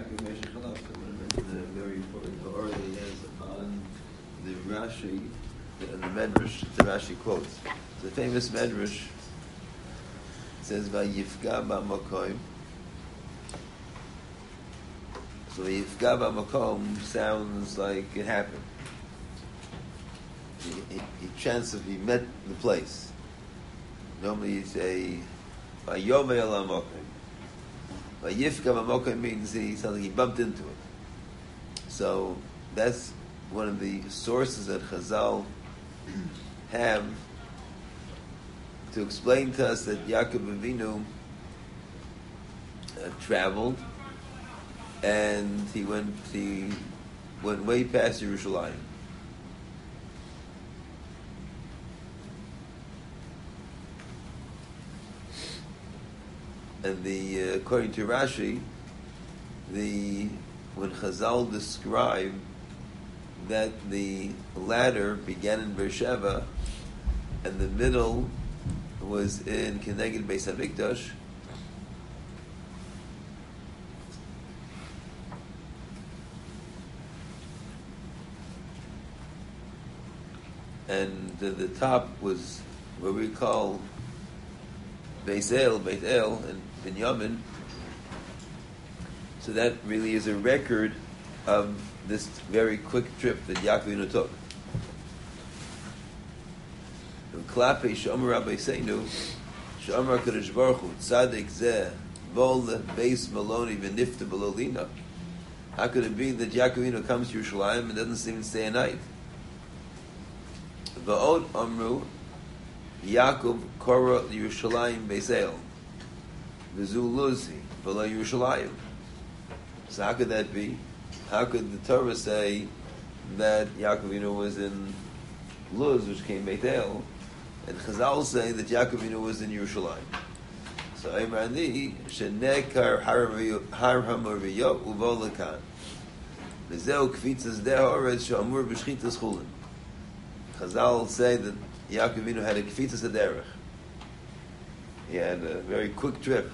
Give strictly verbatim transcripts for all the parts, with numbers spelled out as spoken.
Yaakov Meshach Chalaf, the very important Torah he has on the Rashi, the, the Medrash, the Rashi quotes. The famous Medrash says, "Vayifga ba'makom." So "Vayifga ba'makom" sounds like it happened. He, he, he chanced he met the place. Normally you say, "Vayomei al ha'makom." Vayifga ba'makom means he sounds like he bumped into it. So that's one of the sources that Chazal have to explain to us that Yaakov Avinu uh, traveled and he went he went way past Yerushalayim. And the uh, according to Rashi, the when Chazal describe that the ladder began in Beersheba and the middle was in Keneged Beis HaMikdash, and the, the top was what we call Beis El, Beit El, and Binyamin. So that really is a record of this very quick trip that Yaakov Avinu took. Klape Shomer Rabbi Seinu, Shomer Kadosh Baruch Hu, Tzadik Zeh, Vol Beis Maloni V'Nifta B'Lolina. How could it be that Yaakov Avinu comes to Yerushalayim and doesn't even stay a night? V'od Amru, Yaakov Kora Yerushalayim Beis El, V'Zu Luzi, V'Lo Yerushalayim. So how could that be? How could the Torah say that Yaakov Avinu was in Luz, which came Beit El, and Chazal say that Yaakov Avinu was in Yerushalayim? So Eimrani Shenekar Har Hamariyot Uvo Lekan V'Zeu Kvitzas Dehoretz She'amur B'Shchitas Chulin. Chazal say that Yaakov Avinu had a Kvitzas Derech. He had a very quick trip.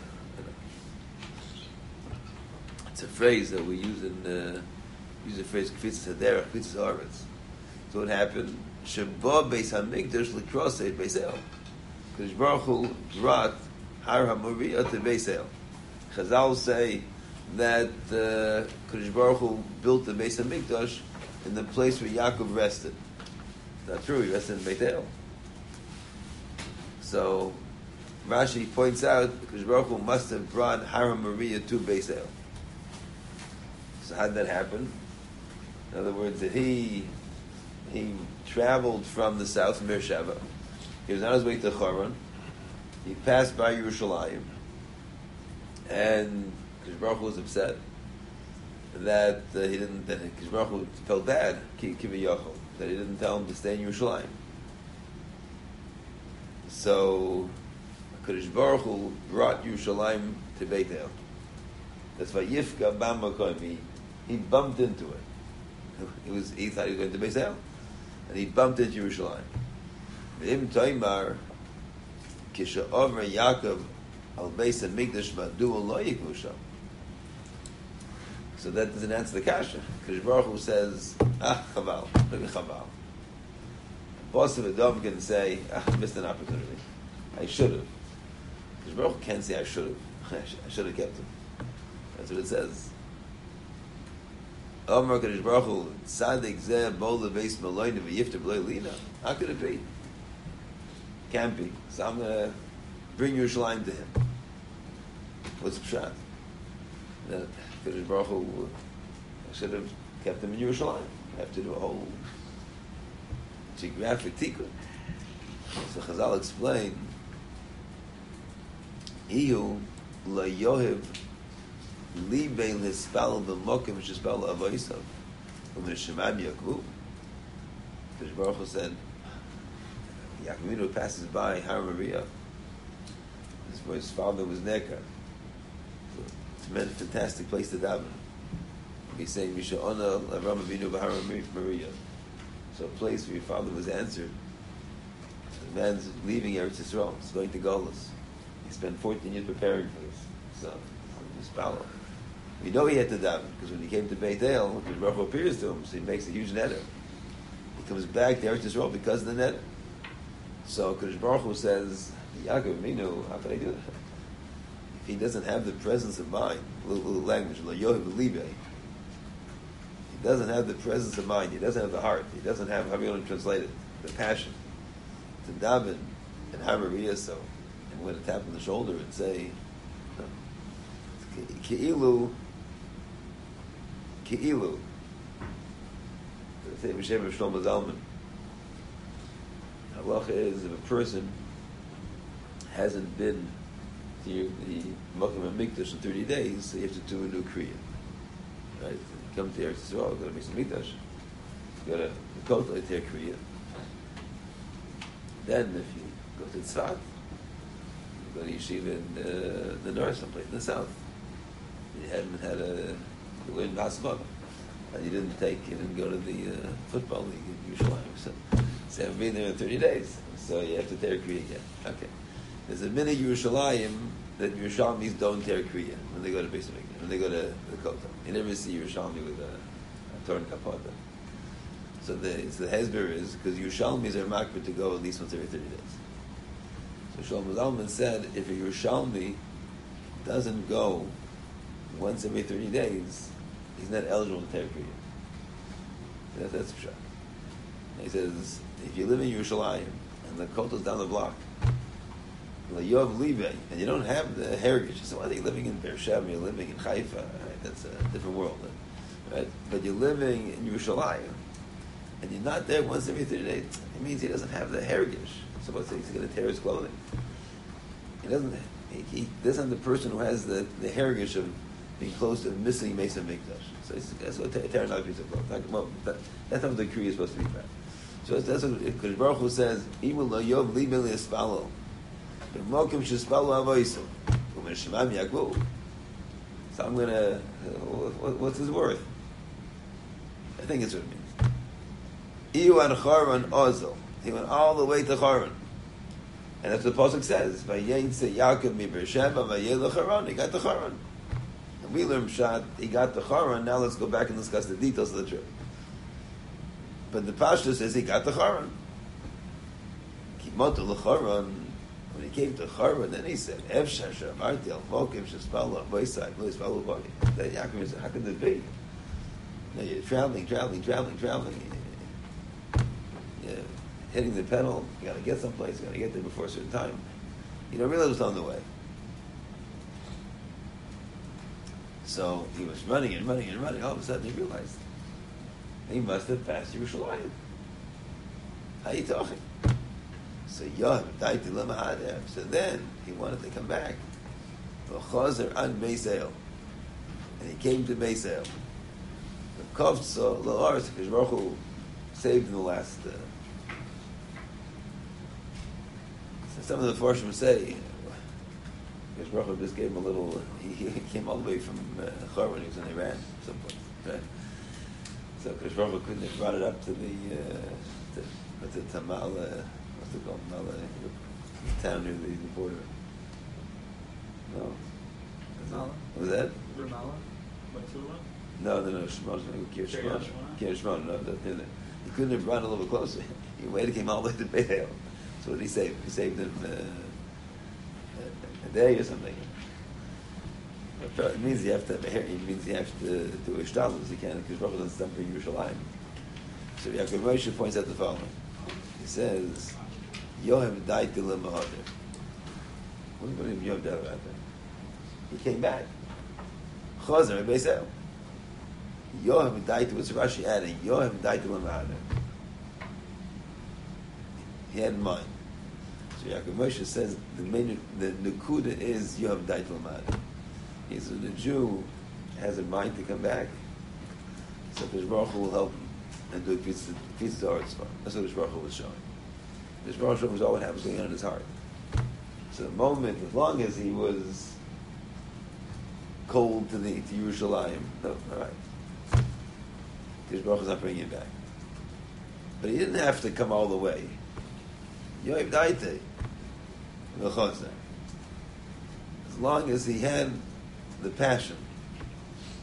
It's a phrase that we use in uh, use the phrase "kvitzas haderech," "kvitzas haaretz." So what happened? Sheba Beis Hamikdash l'krosei Beis El. Kadosh Baruch Hu brought Har HaMoriah to Beis El. Chazal say that uh, Kadosh Baruch Hu built the Beis Hamikdash in the place where Yaakov rested. Not true. He rested in Beit El. So Rashi points out Kadosh Baruch Hu must have brought Har HaMoriah to Beis El. So how did that happen? In other words, that he he traveled from the south from Beersheba. He was on his way to Choron. He passed by Yerushalayim, and Kadosh Baruch Hu was upset that uh, he didn't. That Kadosh Baruch Hu felt bad, Kiviyachol, that he didn't tell him to stay in Yerushalayim. So Kadosh Baruch Hu brought Yerushalayim to Beit El. That's why Yifka B'Makom. He he bumped into it. He was he thought he was going to Beis El, and he bumped into Yerushalayim. V'im Toimar Kisha Over Yaakov Al Beis Hamikdash Madu Lo Yikvu Sham. So that doesn't answer the kasha. Kadosh Baruch Hu says, "Ah, chaval, look at chaval." Boss of a dove can say, "Ah, I missed an opportunity. I should have." Kadosh Baruch Hu can't say, "I should have. I should have kept him." That's what it says. Omar Kadosh Baruch Hu, Tzadik Zeh Bol Lebeis Maloyne V'Yifter B'Lo Lina. How could it be? Can't be. So I'm going to bring Yerushalayim to him. What's the pshat? Kadosh Baruch Hu, I should have kept him in Yerushalayim. I have to do a whole geographic tikkun. So Chazal explained, Ihu La Yohiv Libein Hispal B'Mokim Shispal Avoisav from the Shemam Yaakov. Kadosh Baruch Hu said, Yaakov Avinu passes by Har HaMoriah. His, his father was Nekar. So it's a fantastic place to daven. He's saying Misha'ona Avram Avinu B'Har HaMoriah. So a place where your father was answered. The man's leaving Eretz Yisrael. He's going to Golus. He spent fourteen years preparing for this. So, just follow. We know he had to daven because when he came to Beit El, the Baruch Hu appears to him, so he makes a huge neder. He comes back to Eretz Yisrael because of the neder. So Kadosh Baruch Hu says, Yaakov Avinu, how can I do that? If he doesn't have the presence of mind, little, little language, lo yohev libe, he doesn't have the presence of mind, he doesn't have the heart, he doesn't have, how do you want to translate it, the passion to daven and Hamariya so, and when a tap on the shoulder and say, Ki'ilu, Ki'ilu, the same Hashem of Shlomo Zalman. Halacha is if a person hasn't been to the Makom HaMikdash in thirty days, so you have to do a new Kriya. Right? You come to Eretz Yisrael, go to Beis HaMikdash, go to the Kotel, to Kriya. Then if you go to Tzfat, you go to Yeshiva in uh, the north, someplace in the south. You hadn't had a, you were in Basmog, and you didn't take, you didn't go to the uh, football league in Yerushalayim. So, so you haven't been there in thirty days, so you have to tear Kriya again. Okay. There's a minute Yerushalayim that Yerushalmis don't tear Kriya when they go to Beis HaMikdash, when they go to the Kotel. You never see Yerushalmi with a, a torn kapota. So the, so the Hezber is, because Yerushalmis are makbid to go at least once every thirty days. So Shlomo Zalman said, if a Yerushalmi doesn't go once every thirty days, he's not eligible to tear Kriya. That, that's for sure. He says, if you live in Yerushalayim, and the Kotel's down the block, you have Libe, and you don't have the heritage. So whether you're living in Beersheba, you're living in Haifa, right? That's a different world, right? But you're living in Yerushalayim, and you're not there once every thirty days. It means he doesn't have the heritage. So what's he's going to tear his clothing? He doesn't. He, he doesn't have the person who has the, the heritage of being close to missing Mesa Mikdash. So he's, that's what tearing out a piece of cloth. Like, well, that, that's how the Kriya is supposed to be bad. So that's what Kadosh Baruch Hu says. Even lo yov li mili espalo. So I'm going to, uh, what's his worth? I think it's what it means. Iyu an Charan Ozel. He went all the way to Charan. And that's what the Pasuk says. Vayetze Yaakov mi Beersheba vayelech Charan. He got to Charan. And we learn Pshat, he got to Charan. Now let's go back and discuss the details of the trip. But the Pashto says he got to Charan. Kimoto l'Charan. When he came to Charan, then he said, "Efshar shamarti al mokim shespalo voisai lo yispalu bari." Then Yaakov said, "How could this be? Now you're traveling, traveling, traveling, traveling. You're hitting the pedal. You got to get someplace. You got to get there before a certain time. You don't realize what's on the way." So he was running and running and running. All of a sudden, he realized he must have passed Yerushalayim. How are you talking? So Yoav died to Lamahadeh. So then he wanted to come back. V'chazer an Beisel, and he came to Beisel. The Kovtzo La'aretz, because Baruch Hu saved in the last. Uh, so some of the Farshim say, because Baruch Hu just gave him a little. He, he came all the way from uh, Chor when he was in Iran, someplace. Right? So because Baruch Hu couldn't have brought it up to the uh, to, to Tamal. Uh, What's it called? Mala, town near the, the border. No. Mala? What was that? Ramallah? Batula? No, no, no. Shimon. Kiryat Shimon. Kiryat Shimon. No, that, that, he couldn't have run a little closer. He waited, came all the way to Beit El. So what did he save? He saved him uh, a, a day or something. It means you have to have a hair. It means you have to do a shtal as you can, because Baruch doesn't stand for Yerushalayim. So Yaakov Moshe points out the following. He says, Yoav died to Lamahadeh. What do you mean Yoav died about that? He came back. Chazer Beisel. Yoav died to what's Rashi adding? Yoav died to Lamahadeh. He had in mind. So Yaakov Moshe says the main the Nakuda is Yoav died to Lamahadeh. He says the Jew has in mind to come back. So Kadosh Baruch Hu will help him and do it fits the heart's fun. That's what Kadosh Baruch Hu was showing. Kadosh Baruch Hu was all what happens going on in his heart. So the moment, as long as he was cold to the to Yerushalayim, no, all right. Kadosh Baruch Hu is not bringing him back. But he didn't have to come all the way. Yoav daite, as long as he had the passion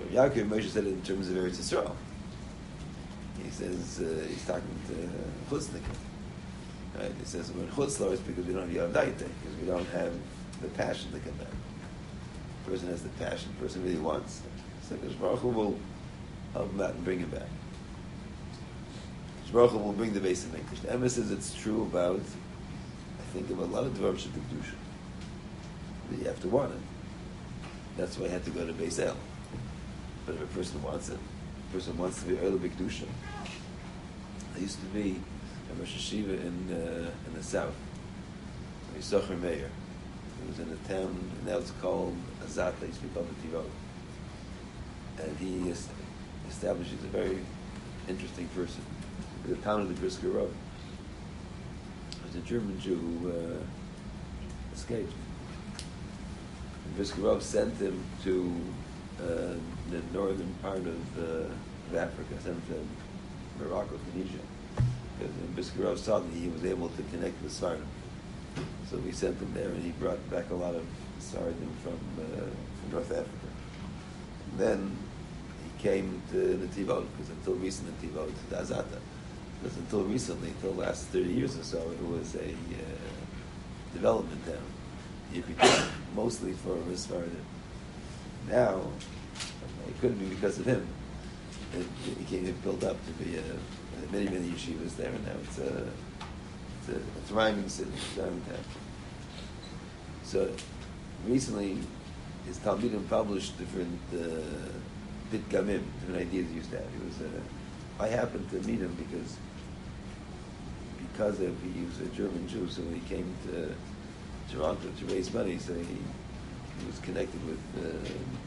Yaakov Moshe said it in terms of Eretz Yisrael. He says uh, he's talking to Chutznikim. Right? He says we're in Chutzlar it's because we don't have Yavdaite, because we don't have the passion to come back. The person has the passion, the person really wants. So Baruch Hu will help him out and bring him back. Baruch Hu will bring the base of Mikdash. The Emma says it's true about, I think, of a lot of Dvarim Shebekdusha. That you have to want it. That's why I had to go to Beis El. But if a person wants it, a person wants to be Earl B'Kedusha. I used to be a Rosh Hashiva in uh, in the south, Yisachar Meir. It was in a town, now it's called Azat, they used to be called the Tirol. And he established, he's a very interesting person. The town of the Brisker Road. There was a German Jew who uh, escaped. And Brisker Road sent him to uh, the northern part of, uh, of Africa, sent him to Morocco, Tunisia. Because in Brisker Road suddenly he was able to connect with Sfardim. So we sent him there and he brought back a lot of Sfardim from, uh, from North Africa. And then he came to Netivot, because until recently Netivot, to Azata. Because until recently, until the last thirty years or so, it was a uh, development town. You could go mostly for Sfardim. Now, it couldn't be because of him. It, it became built up to be a, many, many yeshivas there, and now it's a, it's a, a thriving city, thriving town. So, recently, his Talmidim published different uh, pitgamim, different ideas he used to have. He was, uh, I happened to meet him because because of he was a German Jew, so when he came to Toronto to raise money, so he, he was connected with uh,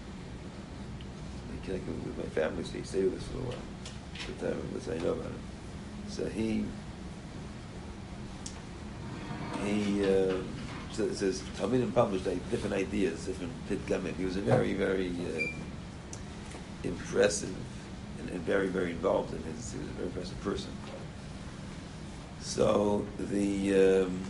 he connected with my family, so he stayed with us for a while. But uh, that's how I know about him. So he he uh, so it says Talmidim published like different ideas, different pitgamim. He was a very very uh, impressive and, and very very involved in his. He was a very impressive person. So the um,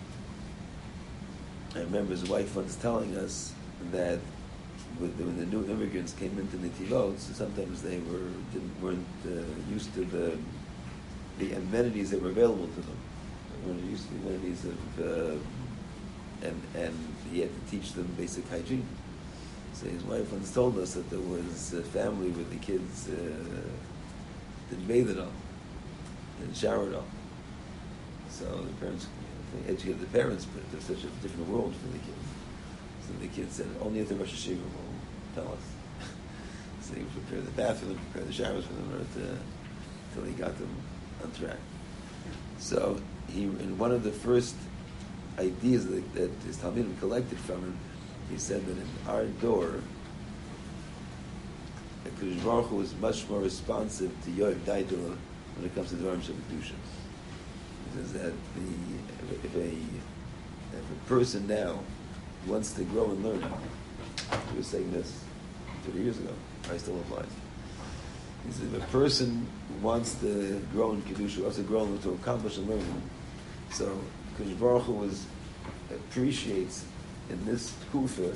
I remember his wife once telling us that with the, when the new immigrants came into Netivot, so sometimes they were didn't, weren't uh, used to the the amenities that were available to them. They weren't used to the amenities of uh, and and he had to teach them basic hygiene. So his wife once told us that there was a family where the kids uh, didn't bathe at all, didn't shower at all. So the parents, they educated the parents, but there's such a different world for the kids. So the kids said, only if the Rosh Hashiva will tell us. So they would prepare the bath for them, prepare the showers for them, until he got them on track. So he, in one of the first ideas that, that his Talmidim collected from him, he said that in our door, Kadosh Baruch Hu is much more responsive to Yoav Daidula when it comes to Dvarim Shebekdusha. He says that the, if a if a person now wants to grow and learn, he was saying this thirty years ago, I still applies. He says if a person wants to grow in Kedusha, wants to grow and to accomplish and learn, so Kadosh Baruch Hu was appreciates in this kufa,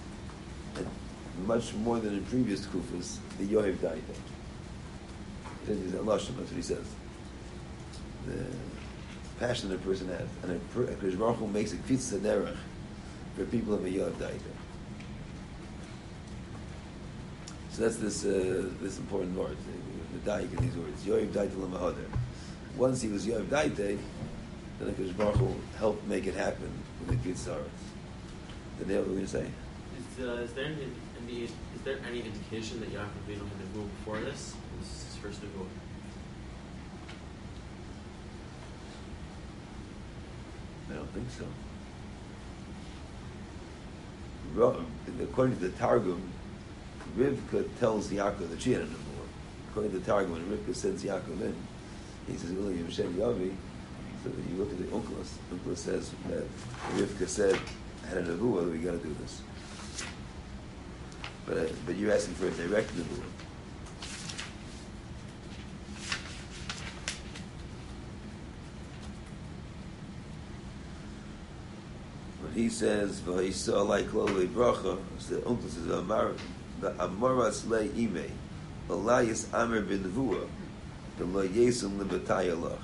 much more than in previous kufas, the Yoav Daita. That's what he says. The passion that a person has, and a Kadosh Baruch Hu makes a kfitz derech for people of a Yoav Daita. So that's this uh, this important word, the daik in these words. Yoav Daita l'mahoder. Once he was Yoav Daita, then Kadosh Baruch Hu helped make it happen with the kfitz derech. Did they have what we were going to say? Is, uh, is there any, any is there any indication that Yaakov Avinu had a nevuah before this? This is his first nevuah. I don't think so. Ro- According to the Targum, Rivka tells Yaakov that she had a nevuah. According to the Targum, when Rivka sends Yaakov in, he says, "Will you Hashem Yavi?" So that you look at the Onkelos. Onkelos says that Rivka said, "I had a nevuah. We got to do this." But uh, but you're asking for a direct nevuah. He says, "V'hisah like lolei bracha." The Onkelos says, "Amar the Amoras Le Ime, Elias Amr bin Vua, the Lo Yesum Libatayalach.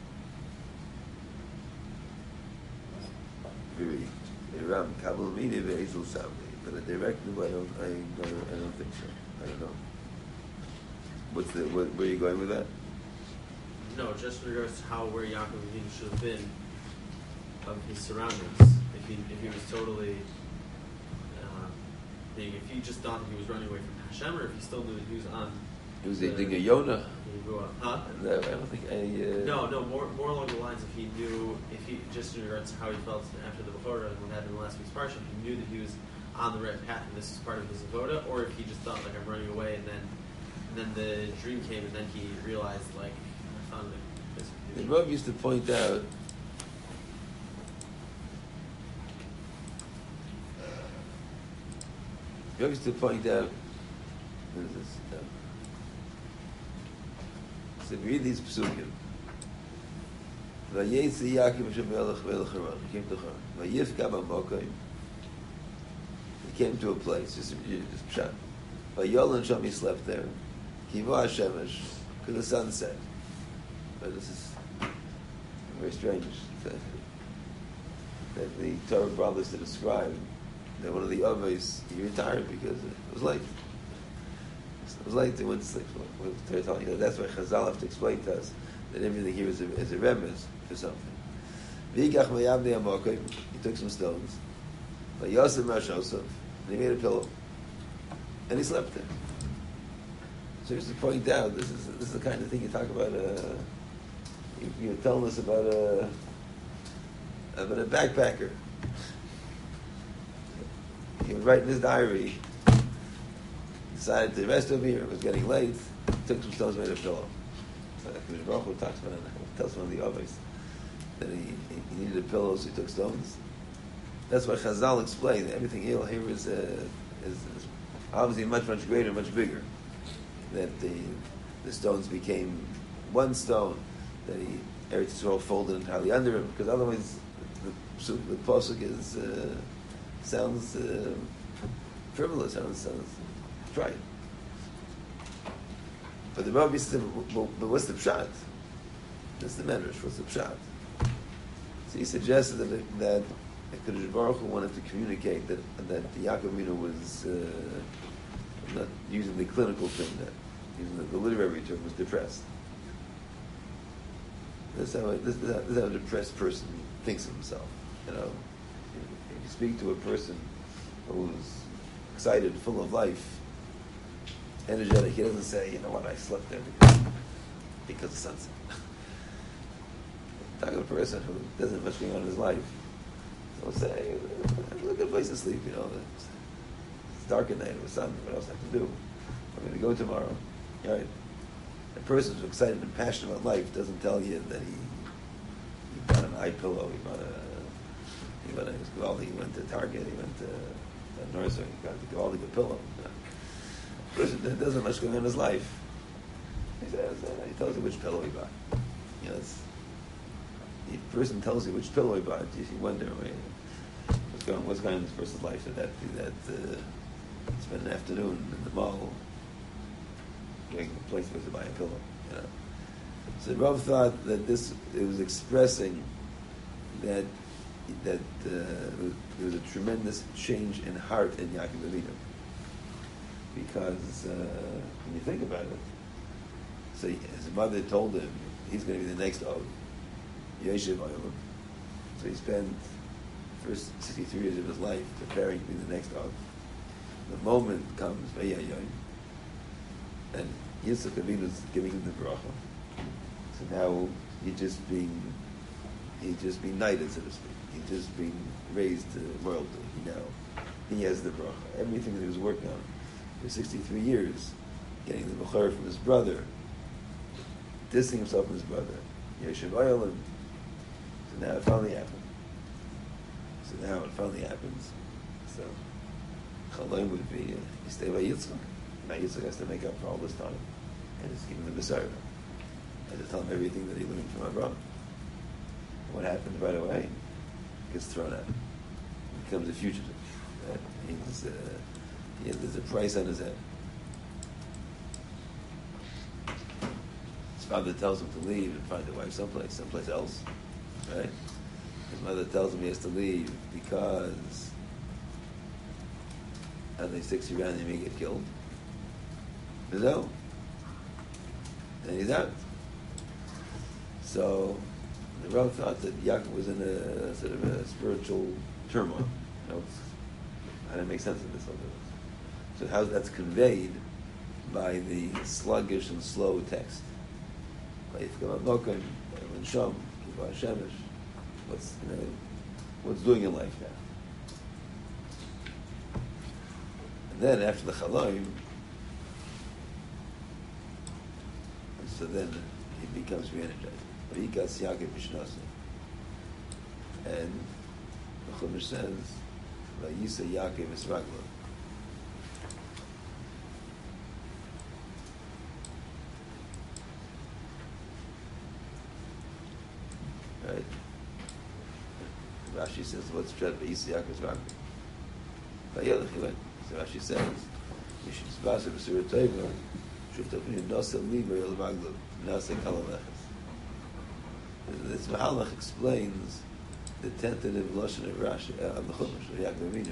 Very Ram Kabul Mini Ve'ezul Samni. But a direct no, I don't, I, I don't, I don't think so. I don't know. What's the, what, where are you going with that? No, just in regards to how where Yaakov Avinu should have been of his surroundings. If he if he was totally uh, being if he just thought that he was running away from Hashem, or if he still knew that he was on. It was a thing of Yonah. Huh? No, I don't think I. Uh, No, no, more more along the lines if he knew if he just in regards to how he felt after the Bechorah and what happened in the last week's parsha, if he knew that he was on the right path and this is part of his avoda, or if he just thought like I'm running away and then and then the dream came and then he realized like I found it. The Rav used to point out Rav used to point out what is this? No. So read these psukim. Vayetzi Yaakov Hashem Melech Melech Haran. He came to Haran. Vayifka b'mokim. He came to a place, just just pshat. Vayol and Sham, he slept there. Kiva Hashemesh, because the sun set. But this is very strange that, that the Torah brothers to describe that one of the others he retired because it was late. It was late. They went to sleep. They're telling you that's why Chazal have to explain to us that everything here is a, is a remez for something. He took some stones. And he made a pillow. And he slept there. So just to point out, this is this is the kind of thing you talk about. Uh, you, you're telling us about a about a backpacker. He was writing his diary. Decided to rest over here. It was getting late. Took some stones, made a pillow. So Hakadosh Baruch Hu talks about it. Tells one of the others that he, he needed a pillow, so he took stones. That's what Chazal explained. Everything here, here is, uh, is, is obviously much, much greater, much bigger. That the the stones became one stone. That he Eretz Yisrael folded entirely under him, because otherwise the, the, the pasuk is uh, sounds uh, frivolous. Sounds sounds trite. But the Rabbi said, well, but what's the pshat? That's the medrash. What's the pshat? So he suggested that that Hakadosh Baruch Hu wanted to communicate that that the Yaakov Avinu was uh, not using the clinical term, that using the, the literary term, was depressed. This is how a, this, is how, this is how a depressed person thinks of himself. You know, if you speak to a person who's excited, full of life, energetic, he doesn't say, you know what, I slept there because, because of sunset. Talk to a person who doesn't have much going on in his life. So he'll say, look at a place to sleep, you know. It's, it's dark at night with sun, what else I have to do? I'm going to go tomorrow. Right? A person who's excited and passionate about life doesn't tell you that he, he bought an eye pillow, he bought a, he bought a, he went to Target, he went to a nursery, he got the Gavaldi a pillow. A person that doesn't have much going on in his life, he says, uh, he tells you which pillow he bought. You know, it's, if a person tells you which pillow he bought, you wonder what's going, what's going on in this person's life. So that that uh, spent an afternoon in the mall going to a place where to buy a pillow. You know? So Rav thought that this it was expressing that that uh, there was a tremendous change in heart in Yaakov Avinu, because uh, when you think about it, so his mother told him he's going to be the next Og. Yeshiv Oilam. So he spent the first sixty-three years of his life preparing to be the next Og. The moment comes, Vayayoim, and Yitzchak Avinu is giving him the bracha. So now he's just being, he's just being knighted, so to speak. He's just being raised to royalty. He now, he has the bracha. Everything that he was working on for sixty-three years, getting the bechor from his brother, distancing himself from his brother, Yeshiv Oilam. So now it finally happened. So now it finally happens. So Chaloim would be, uh, you stay by Yitzchak. Now Yitzchak has to make up for all this time. And just give him the Messiah. I just tell him everything that he learned from Abraham. What happened right away? Gets thrown out. Becomes a fugitive. Uh, he's, uh, Yeah, there's a price on his head. His father tells him to leave and find a wife someplace, someplace else, right? His mother tells him he has to leave because and they sticks around, he may get killed. No. And he's out. So the Rav thought that Yaakov was in a sort of a spiritual turmoil. You know, I didn't make sense of this. So how that's conveyed by the sluggish and slow text. What's you know, what's doing in life now? And then after the Chaloim, so then he becomes re-energized. V'yikas Yaakov b'shnasa. And the Chumash says, V'yisa Yaakov esraglo. Right? Rashi says, what's Pshat V'yisa Yaakov esraglo? V'yelech he went. So Rashi says, Mishim Zbasa b'sura Teva, Shuftafin Nasa Liba Yel Raglo, Nasa Kalalechas. This Mahalach explains the tentative lashon of Rashi uh, of the Chumash of Yaakov Avinu.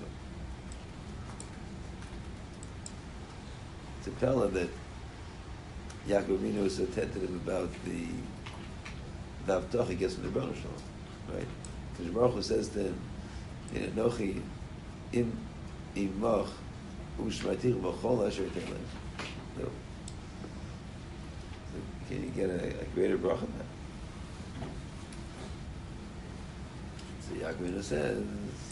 It's a pella that Yaakov Avinu is so tentative about the the avtach he gets from the Baruch Shalom, right? Because Baruch Hu says to him, "Nochi im imach u'shmatich v'chol asher telem." No. Can you get a, a greater bracha than that? So Yaakov Avinu says,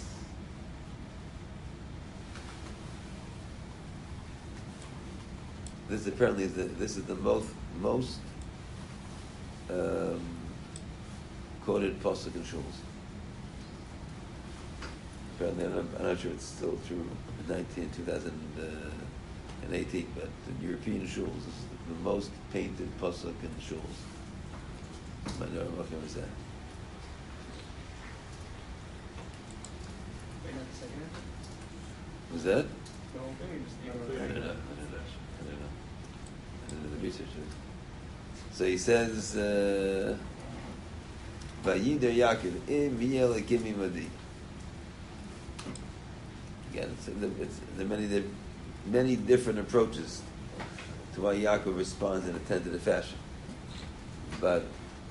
this apparently is the, this is the most most um, quoted pasuk in shuls. Apparently, I'm not, I'm not sure it's still true in nineteen, two thousand eighteen, but in European shuls, this is the most painted pasuk in the shuls. I know what was that. Was that? The whole thing is I don't know. I don't know. I don't know. I don't know the research. So he says, uh, "Vayider Yaakov im yel ekimi madi." Again, it's, it's, there are many, there are many different approaches to why Yaakov responds in a tentative fashion, but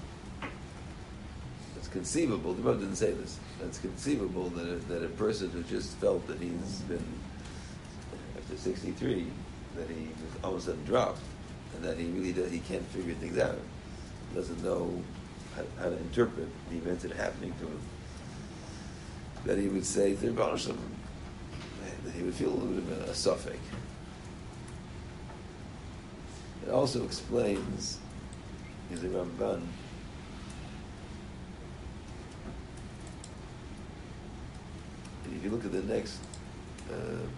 it's conceivable. The Rebbe didn't say this. It's conceivable that a, that a person who just felt that he's been after sixty-three, that he was all of a sudden dropped, and that he really does, he can't figure things out, doesn't know how, how to interpret the events that are happening to him, that he would say to the Rebbe Shalom, that he would feel a little bit of a suffix. It also explains, is the Ramban, if you look at the next uh,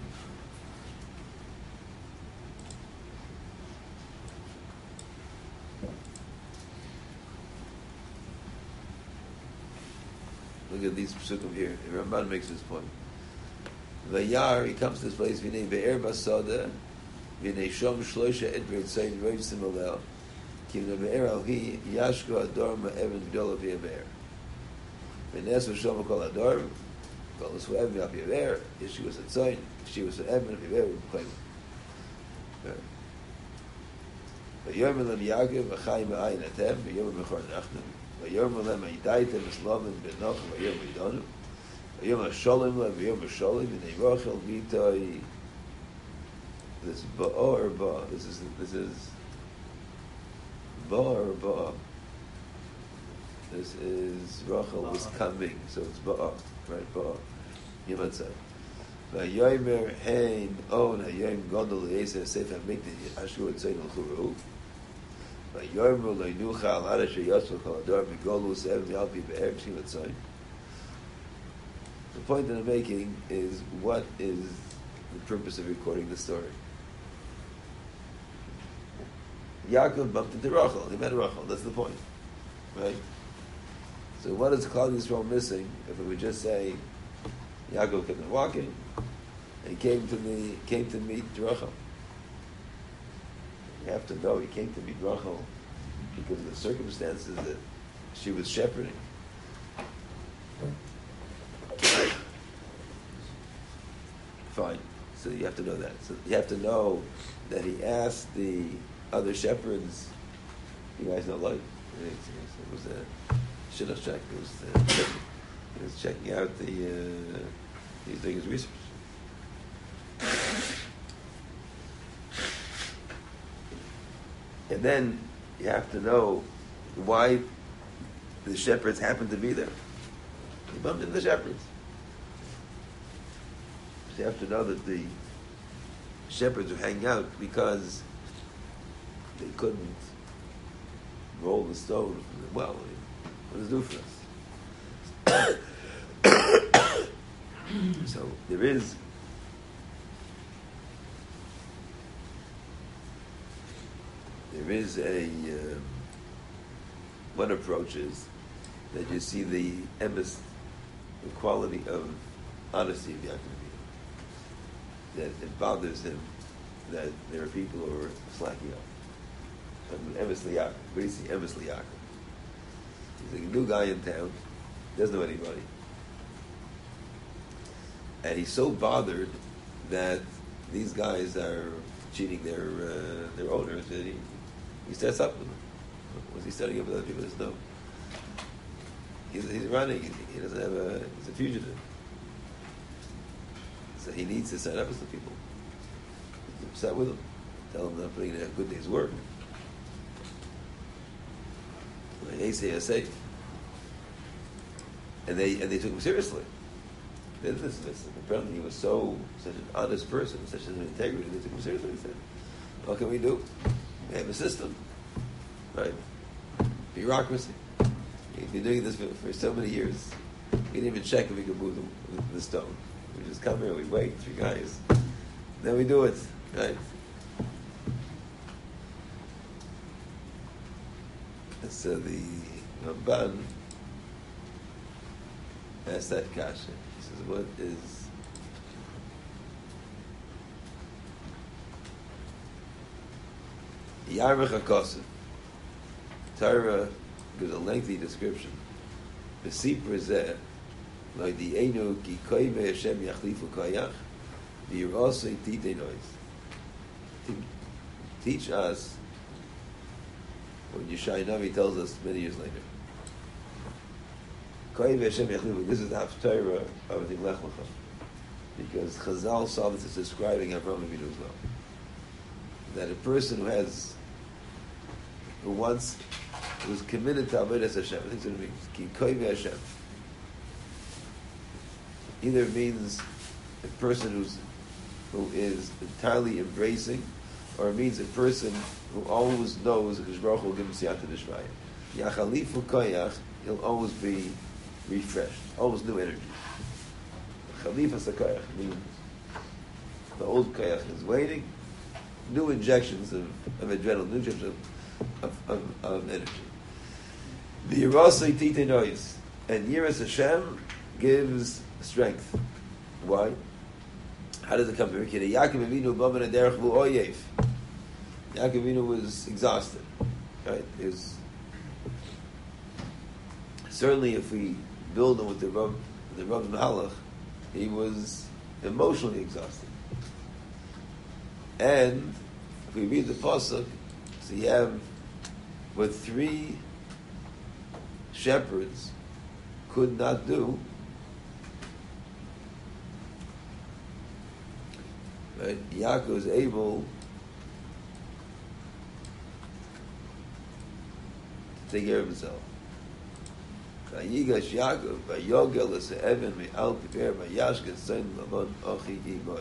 look at these psukim here. The Ramban makes this point. Vayar, he comes to this place, V'nei be'er basada, V'nei shom shloisha et b'ritzayin roiv simolel, Kivna be'er al hi, Yashko ador ma'evan gdola v'yaber. V'nes v'shom kol ador, Kol us whoever up yaber, Yeshu was a tzayin, she was an evan v'yaber v'chayim. V'yom elam Yaakov, v'chayim v'ayin atem, v'yom v'chor nachnu, v'yom elam ha'idaitem v'slavim b'noch, v'yom v'idonu, Yom HaSholem le v'yom HaSholem v'nei rochel v'itoi. This ba'a or ba'a? This is this is ba'a or ba'a? This is Rachel was coming, so it's ba'a, right? Ba'a. Yom HaTzah. V'yomer hein on ha'yom godol l'yeseh sefer mikdash asher etzayin l'churu. V'yomer lo yinucha al hara sheyosel kol ador v'golus ev v'alpi v'er b'shim etzayin. The point that I'm making is, what is the purpose of recording the story? Yaakov bumped into Rachel. He met Rachel. That's the point, right? So what is Klal Yisrael missing if we would just say Yaakov kept on walking, and he came to the came to meet Rachel. You have to know he came to meet Rachel because of the circumstances that she was shepherding. Fine. So you have to know that. So you have to know that he asked the other shepherds. You guys know life. It was a shidduch check. It was uh, he was checking out the. Uh, he was doing his research. And then you have to know why the shepherds happened to be there. He bumped into the shepherds. So you have to know that the shepherds were hanging out because they couldn't roll the stone from the well. What does it do for us? So there is there is a um, one approach is that you see the emes, the quality of honesty of Yaakov Avinu, that it bothers him that there are people who are slacking up. Emes Liyaakov. What do you see? Emes Liyaakov. He's a new guy in town, doesn't know anybody. And he's so bothered that these guys are cheating their uh, their owners that he, he starts up with them. Was he starting up with other people? He doesn't know. He's, he's running. He doesn't have a. He's a fugitive. So he needs to sign up with some people. He's upset with them. Tell them they're not putting in a good day's work. Like they say, safe. And they and they took him seriously. This, this, this, apparently he was so such an honest person, such an integrity. They took him seriously. They said, "What can we do? We have a system, right? Bureaucracy. We've been doing this for, for so many years. We didn't even check if we could move the, the stone. We just come here, we wait, three guys, then we do it, right?" And so the Ramban asked that kasha. He says, "What is Yarmach HaKosef?" Torah gives a lengthy description. B'sipur zeh lo ydi'enu ki koyve Hashem yachlifu koyach v'yirosei titei nois. Teach us what Yeshai Navi tells us many years later. Koyve Hashem yachlifu. This is the haftarah of the Lech Lecha, because Chazal saw this as describing Avraham Avinu as well. That a person who has, who wants, who is committed to Avodas Hashem, I think it's going to be Ki Koyve Hashem. Either it means a person who's who is entirely embracing, or it means a person who always knows that Baruch Hu will give him siyata d'shmaya. Yachalifu koyach, he'll always be refreshed, always new energy. Chalifa sakoyach means the old koyach is waiting, new injections of, of adrenaline, new injections of, of, of, of energy. The Yerosei Tite Nois, and Yiras Hashem gives strength. Why? How does it come from here? Yaakov Avinu b'amen haderech v'oyev. Yaakov Avinu was exhausted. Right? Is certainly if we build him with the Rav, the Rav Mahalach, he was emotionally exhausted. And if we read the pasuk, so you have what three shepherds could not do. Right? Yaakov is able to take care of himself. Vayigash Yaakov vayogel lese'even me'al piper vayashke sein lamon ochi imoy.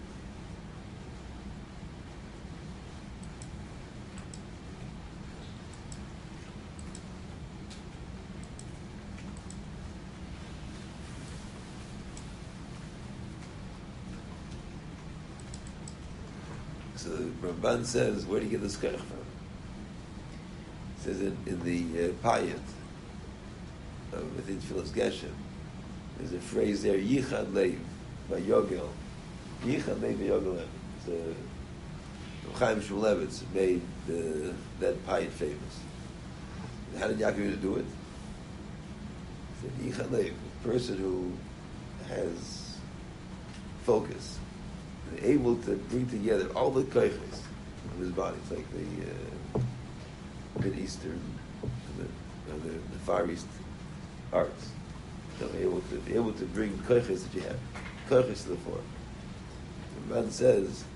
So Ramban says, where do you get this koyach from? He says in, in the uh, Payat, uh, within Tfilas Geshem, there's a phrase there, Yichad Leiv, Vayogel, Yichad maybe Yogalevitz. The Chaim Shmulevitz made the, that piet famous. How did Yaakov do it? He said, Yichad Lev, a person who has focus, and able to bring together all the koiches of his body. It's like the uh, Mid Eastern, the, uh, the, the Far East arts. So able to be able to bring koiches that you have, koiches to the fore. The Ran says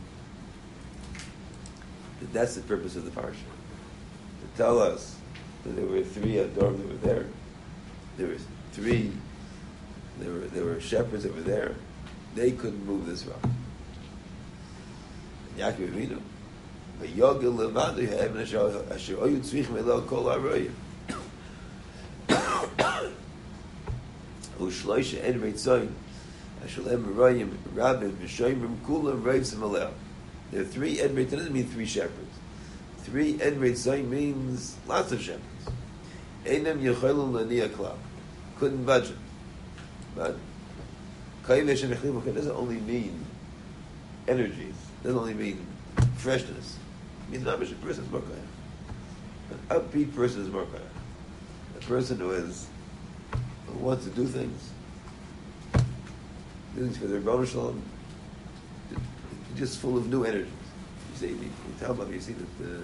that that's the purpose of the parsha, to tell us that there were three Adorim that were there. There were three. There were there were shepherds that were there. They couldn't move this rock. Yaakov Avinu, but Yogel Levadu Heaven Asher Oyu Tzrichim Elel Kol Aroyim. Ushloisha Ed Reitzoin Asher Lem Aroyim Rabbim V'Shoimrim Kulam Reivsim Alel. There are three Ed Reitzoin. Doesn't mean three shepherds. Three Ed Reitzoin means lots of shepherds. Einem Yecholun Laniya Klal. Couldn't budge it. But Kayivesh and Echlimuch doesn't only mean energies. Doesn't only mean freshness. It means not much a person is more kaya. An upbeat person is more kaya. A person who is who wants to do things, do things for their Rebbeinu Shalom, just full of new energies. You say, you tell them, you see that. Uh,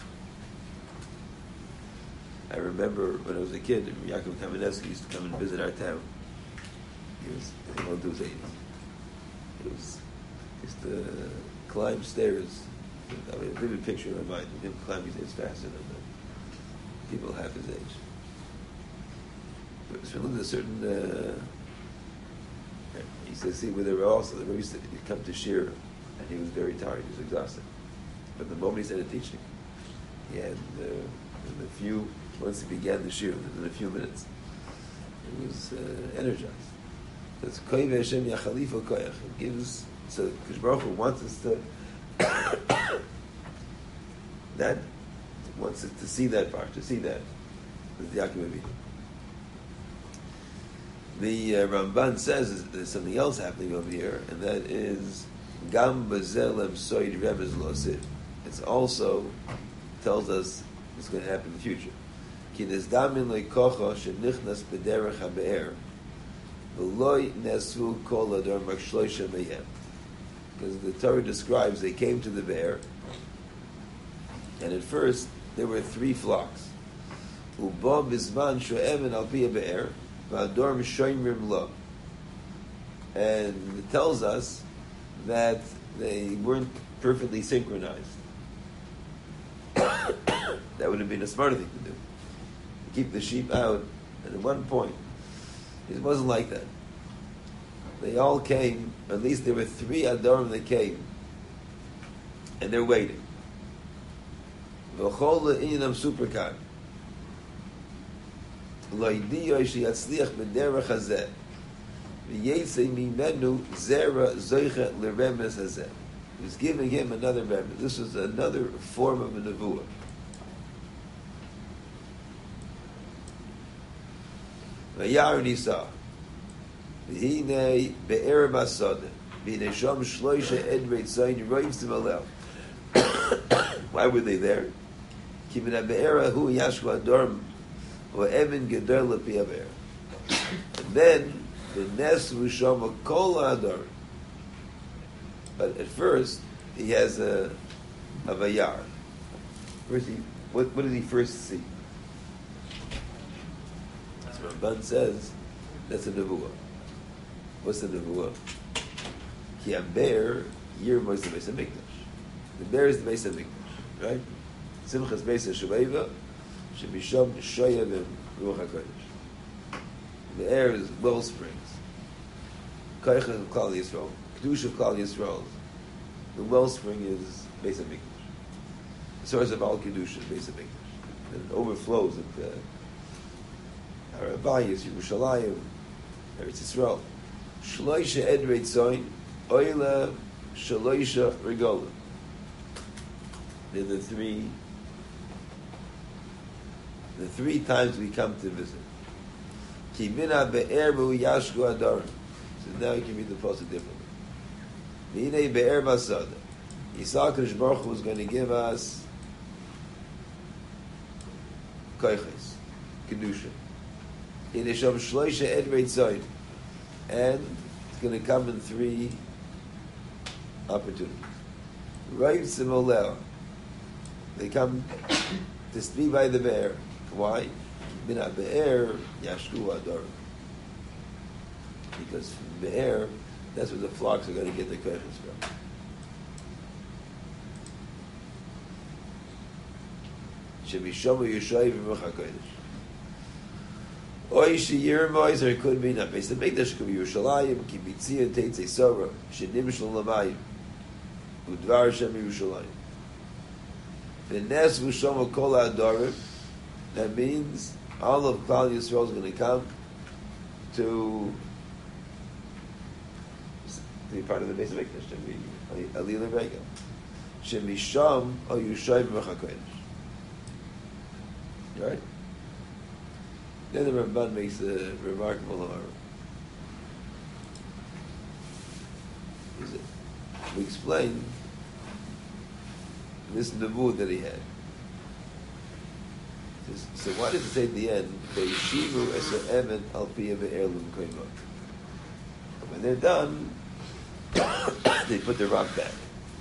I remember when I was a kid, Yaakov Kamenetsky used to come and visit our town. He was well into his eighties. It was just to climb stairs. I mean, a vivid picture in my mind of him climbing stairs faster than the people half his age. But so look at a certain. Uh, he says, see, where they were also, they used to he'd come to shir, and he was very tired. He was exhausted. But the moment he started teaching, he had uh, in a few. Once he began the shir, within a few minutes, he was uh, energized. That's Koy Ve'Hashem Yachalifa Koyach. It gives, so Kadosh Baruch Hu wants us to, that, wants us to see that part, to see that, with Yaakov Avinu. The uh, Ramban says there's something else happening over here, and that is Gam Bazelem Soid Remez Losiv. It's also tells us what's going to happen in the future. Ki nezdamin leikocha shenichnas b'derech habe'er v'loi nesvu kol adar makshloisha meyem. Because the Torah describes they came to the bear, and at first there were three flocks. Uba bizman sho'emen al pi be'er v'ador m'shoimrim lo. And it tells us that they weren't perfectly synchronized. That would have been a smarter thing to do. Keep the sheep out, and at one point, it wasn't like that. They all came, at least there were three Adorim that came, and they're waiting. V'chol le'inyanam superkan. Lo yidiyo sheyatzliach b'derech hazeh. V'yetzei mimenu zera zoicha l'remes hazeh. He was giving him another remes. This was another form of a nevuah. V'yar nisa. V'hinei be'er masada. V'hinei shom shloisha edrei tzayin roivsim alel. Why were they there? Ki min be'era hu yashku adorm v'emin gedol l'pi be'er. And then the nes v'shom kol adorm. But at first he has a a vayar. First, he, what, what did he first see? Ramban says that's a nevuah. What's the nevuah? Ki haber yirmo is the Beis Hamikdash. The bear is the Beis Hamikdash, right? Simchas Beis Hashuvayva shemisham shoyev ruach hakodesh. The air is well springs. Koyach of Klal Yisrael, Kedusha of Klal Yisrael. The wellspring is Beis Hamikdash. The source of all Kedusha is Beis Hamikdash, and it overflows into Harabayis, Yerushalayim, Eretz Yisrael. Shloisha edrei tzoin, oila shloisha regola. They're the three, the three times we come to visit. Ki mina be'er v'u yashku adarim. So now you can read the post differently. Nine be'er masada. He saw Kadosh Baruch Hu was going to give us koiches, kedusha. In Isham Shloisha Ed Reitzoin. And it's going to come in three opportunities. Right Simoleo. They come to speak by the bear. Why? Mina be'er yashku ador. Because from be'er, that's where the flocks are going to get their koiches from. Shemishomu Yushay v'Ruach HaKodesh. Oy sheyir moiser, it could be not based on Mikdash, could be Yerushalayim, Kibitzia, Teitzei Sora, Shenim Shalamayim, Udvar Shem Yerushalayim. V'nes v'shomu kol ha'adorim, that means all of Klal Yisrael is going to come to to be part of the base of Mikdash, to be Alil Regel. Shemisham o Yushay v'Ruach HaKodesh. Right? Then the Ramban makes a remarkable horror. We explain this nevuah that he had. So why does it say at the end, Ve'yishivu es ha'emet al piyeh be'erlum koimot? When they're done, they put the rock back.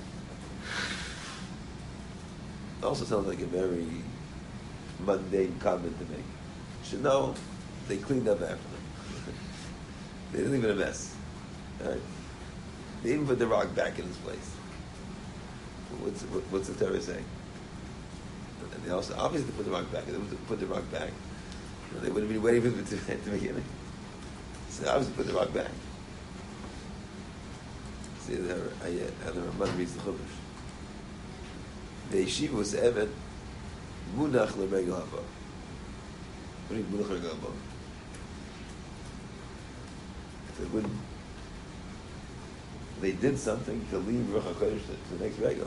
It also sounds like a very mundane comment to make. You should know they cleaned up after them. They didn't leave it a mess. Right? They even put the rock back in its place. What's what's the Torah saying? And they also obviously put the rock back. They would put the rock back. You know, they wouldn't be waiting for it to, at the beginning. So obviously put the rock back. See how the Ramban reads the Chumash. The yeshiva was evet munach l'regel haba. What do you mean munach l'regel haba? If they wouldn't, they did something to leave Ruach HaKodesh to the next regel.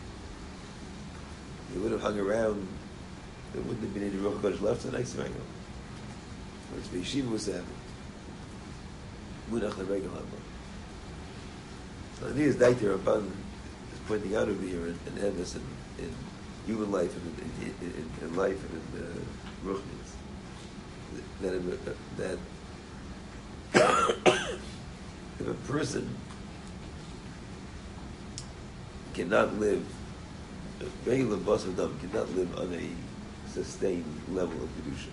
They would have hung around. There wouldn't have been any Ruach HaKodesh left to the next regel. Which the yeshiva was evet munach l'regel haba. So the is Daiter Rabban is pointing out over here in, in Emes and in human life and in, in, in, in life and in uh, Ruchnis, that if, that if a person cannot live, a regular boss of them cannot live on a sustained level of kedusha,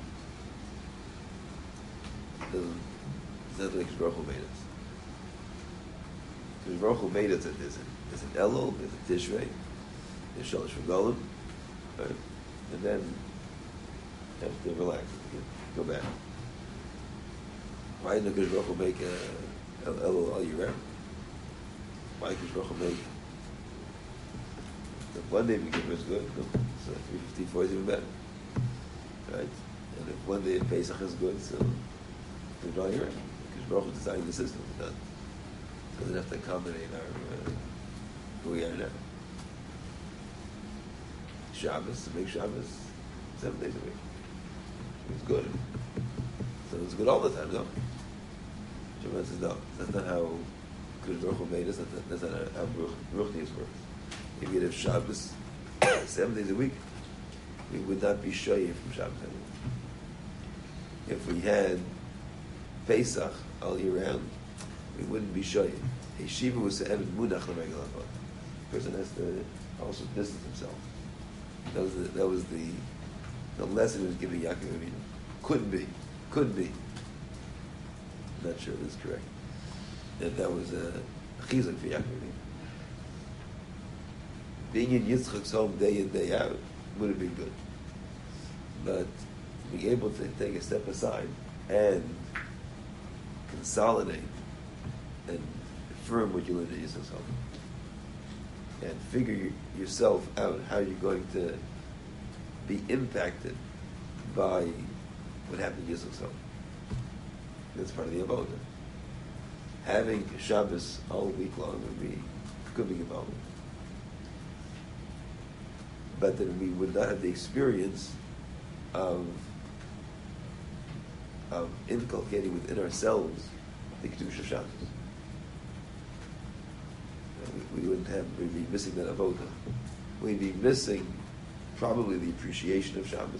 doesn't doesn't make Baruch Hu made us. Because Baruch Hu made us that there's, there's an Elul, there's a Tishrei, there's Shalosh Regalim, right? And then you have to relax, go back. Why didn't Baruch Hu make a Elul all year round? Why did Baruch Hu make the one day Beginner is good, no, so three fifty-four is even better, right? And if one day Pesach is good, so do it all year round. Because Baruch Hu designed the system for that. Doesn't have to accommodate our uh, who we are now. Shabbos, to make Shabbos seven days a week. It's good. So it's good all the time, no? Shabbos says no. That's not how Kodesh Baruch Hu made us. That's not, that's not how Ruchnius works. If we had Shabbos seven days a week, we would not be shoyer from Shabbos anymore. If we had Pesach all year round, we wouldn't be shoying. A shiva was to have munach l'regel haba. The person has to also distance himself. That was the, that was the the lesson he was giving Yaakov Avinu. Could be, could be. I'm not sure this is correct. That that was a chizuk for Yaakov Avinu. Being in Yitzchak's home day in day out would have been good, but being able to take a step aside and consolidate and affirm what you learned at Yitzchak's home, and figure yourself out how you're going to be impacted by what happened at Yitzchak's home. That's part of the avoda. Having Shabbos all week long would be could be avoda, but then we would not have the experience of of inculcating within ourselves the Kedusha Shabbos. we wouldn't have, we'd be missing that avoda. We'd be missing probably the appreciation of Shabbos.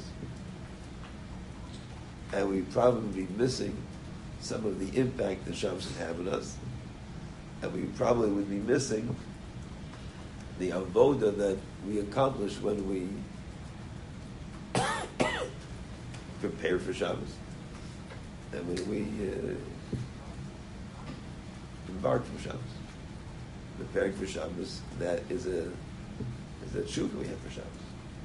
And we'd probably be missing some of the impact that Shabbos would have on us. And we probably would be missing the avoda that we accomplish when we prepare for Shabbos. And when we uh, embark from Shabbos. Preparing for Shabbos, that is a is a tshuva we have for Shabbos.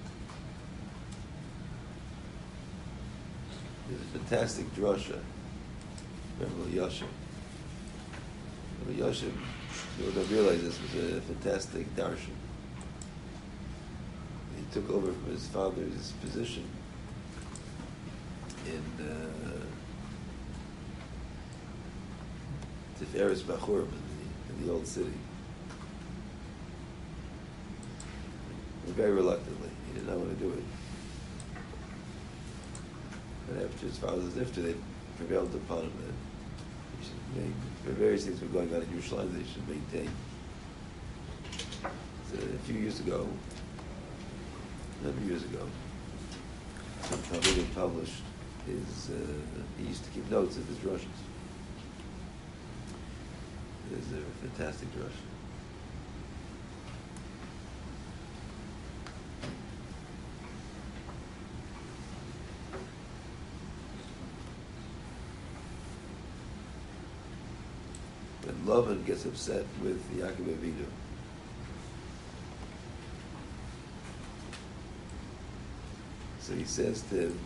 There's a fantastic drasha. Rabbi Yosef. Rabbi Yosef, you don't realize this, was a fantastic darshan. He took over from his father's position in uh, Tiferes Bachur in the, in the old city. Very reluctantly. He did not want to do it. But after his father's after they prevailed upon him that he should make, for various things were going on in Yerushalayim, they should maintain. So a few years ago, a number of years ago, some Talmudim published his, uh, he used to keep notes of his drushes. It is a fantastic drush. When Lavan gets upset with Yaakov Avinu, so he says to him,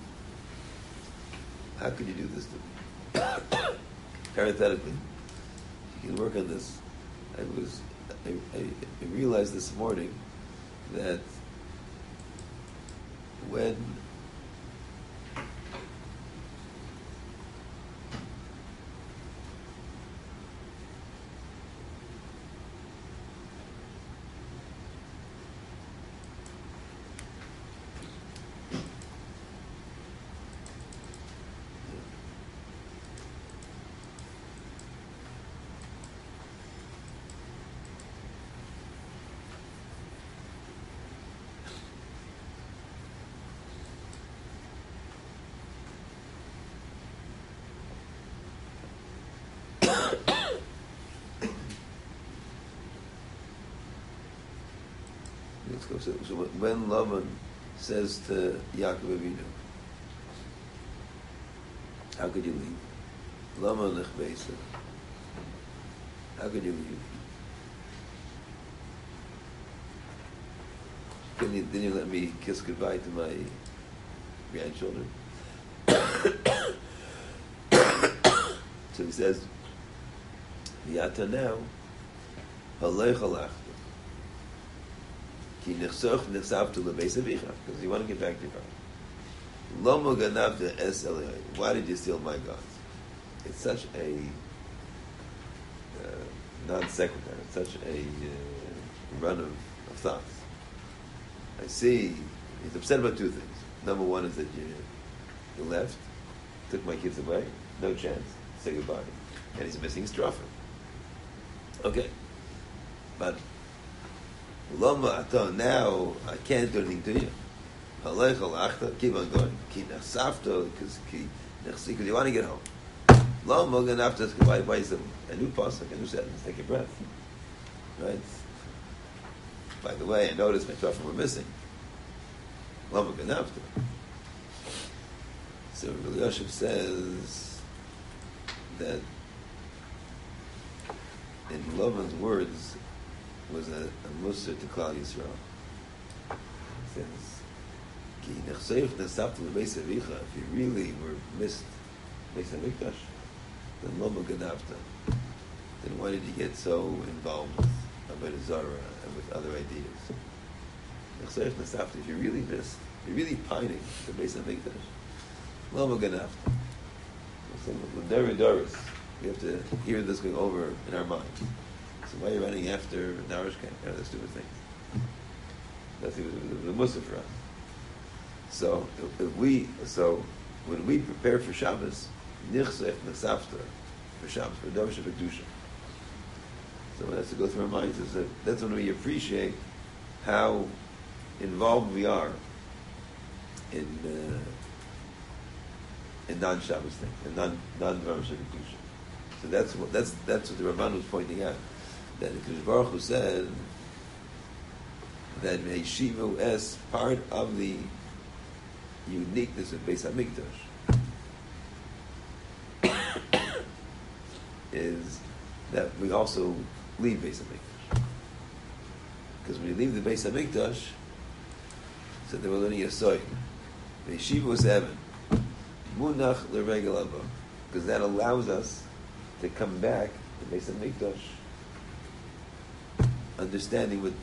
how could you do this to me? Parenthetically, you can work on this. I was, I, I, I realized this morning that when Let's go. So, so when Lavan says to Yaakov Avinu, how could you leave? Lama nechbeisa. How could you leave? Didn't you, didn't you let me kiss goodbye to my grandchildren? So he says, Yata now, halech halachta. Ki nechsoch nechsavtu lebeis avicha. Because you want to get back to your father. Lomo ganavta es elihai. Why did you steal my gods? It's such a uh, non sequitur. It's such a uh, run of, of thoughts. I see he's upset about two things. Number one is that you, you left, took my kids away, no chance, say goodbye. And he's missing his trophy. Okay. But Lama Ato, now I can't do anything to you. Halech halachta, keep on going. Ki nachsafto, because you want to get home. Lama ganafta, why, why is a new pasuk, a new sentence, take a breath. Right? By the way, I noticed my trophy were missing. Lama ganafta. So Rabbi Yosef says that in Lavan's words was a, a musar to Klal Yisrael. He says, Ki nechseich nesaftu lebeis avicha, if you really were missed Beis HaMikdash, then Lama ganavta. Then why did you get so involved with Avodah Zarah and with other ideas? Nechseich nesaftu, if you really missed, if you're really pining the Beis HaMikdash, Lama ganavta. With Deri Doris, we have to hear this going over in our minds. So why are you running after Narishkan? You know, that's stupid thing. That's the, the, the Musaf for us. So if we, so when we prepare for Shabbos, nichsef nesafta for Shabbos for Dovish Kedusha. So it has to go through our minds. Is that that's when we appreciate how involved we are in uh, in non-Shabbos things, in non non Kedusha. So that's what that's that's what the Ramban was pointing out. That the Kadosh Baruch Hu said that Yeshiva as part of the uniqueness of Beis Hamikdash is that we also leave Beis Hamikdash. Because when you leave the Beis Hamikdash, so they were learning Yasoy. The Yeshiva was Evan. Munach l'regel Abba. Because that allows us to come back to Beis Hamikdash understanding with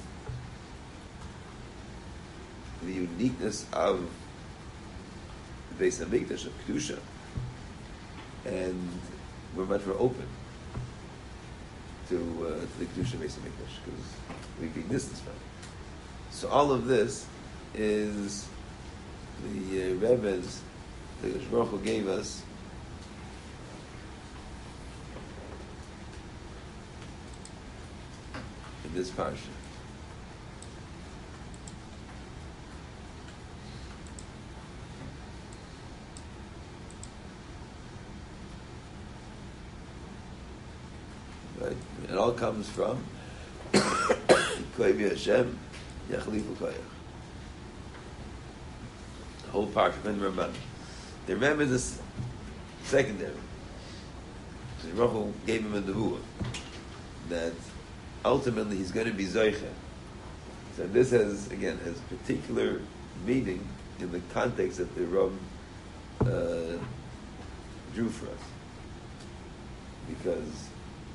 the uniqueness of the Beis Hamikdash, of Kedusha. And we're much more open to, uh, to the Kedusha Beis Hamikdash because we can distance from it. So all of this is the uh, Rebbe's the Baruch Hu gave us in this parsha. Right? It all comes from Koyvi Hashem Yachlifu Koyach. The whole part from the Ramban. The Ramban is this secondary. So Baruch Hu gave him a nevuah that ultimately he's going to be Zoicha. So this has, again, has particular meaning in the context that the Rav uh, drew for us. Because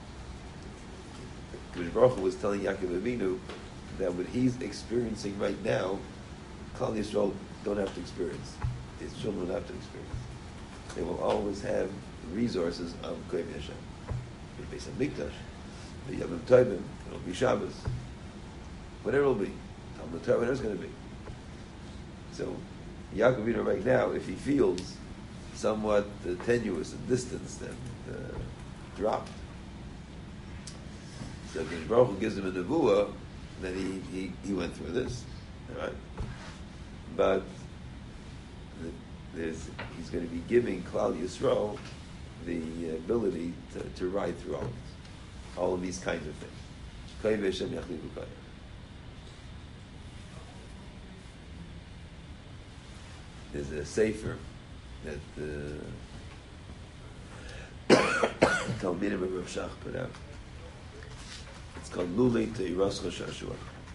Kadosh Baruch Hu was telling Yaakov Avinu that what he's experiencing right now, Klal Yisrael don't have to experience. His children don't have to experience. They will always have resources of Koyvi Hashem. The Beis Hamikdash, the Yom Tovim, it'll be Shabbos, whatever it'll be, Talmud Torah, whatever it's going to be. So Yaakov Avinu right now, if he feels somewhat uh, tenuous and distanced and uh, dropped, so Kadosh Baruch Hu gives him a nevuah, then he, he, he went through this, all right? But the, there's, he's going to be giving Klal Yisrael the ability to, to ride through all of this, all of these kinds of things. Koyvi Hashem Yachlifu Koyach. There's a sefer that the Talmidim of Rav Shach put out. It's called Lulei Teiras Shashua.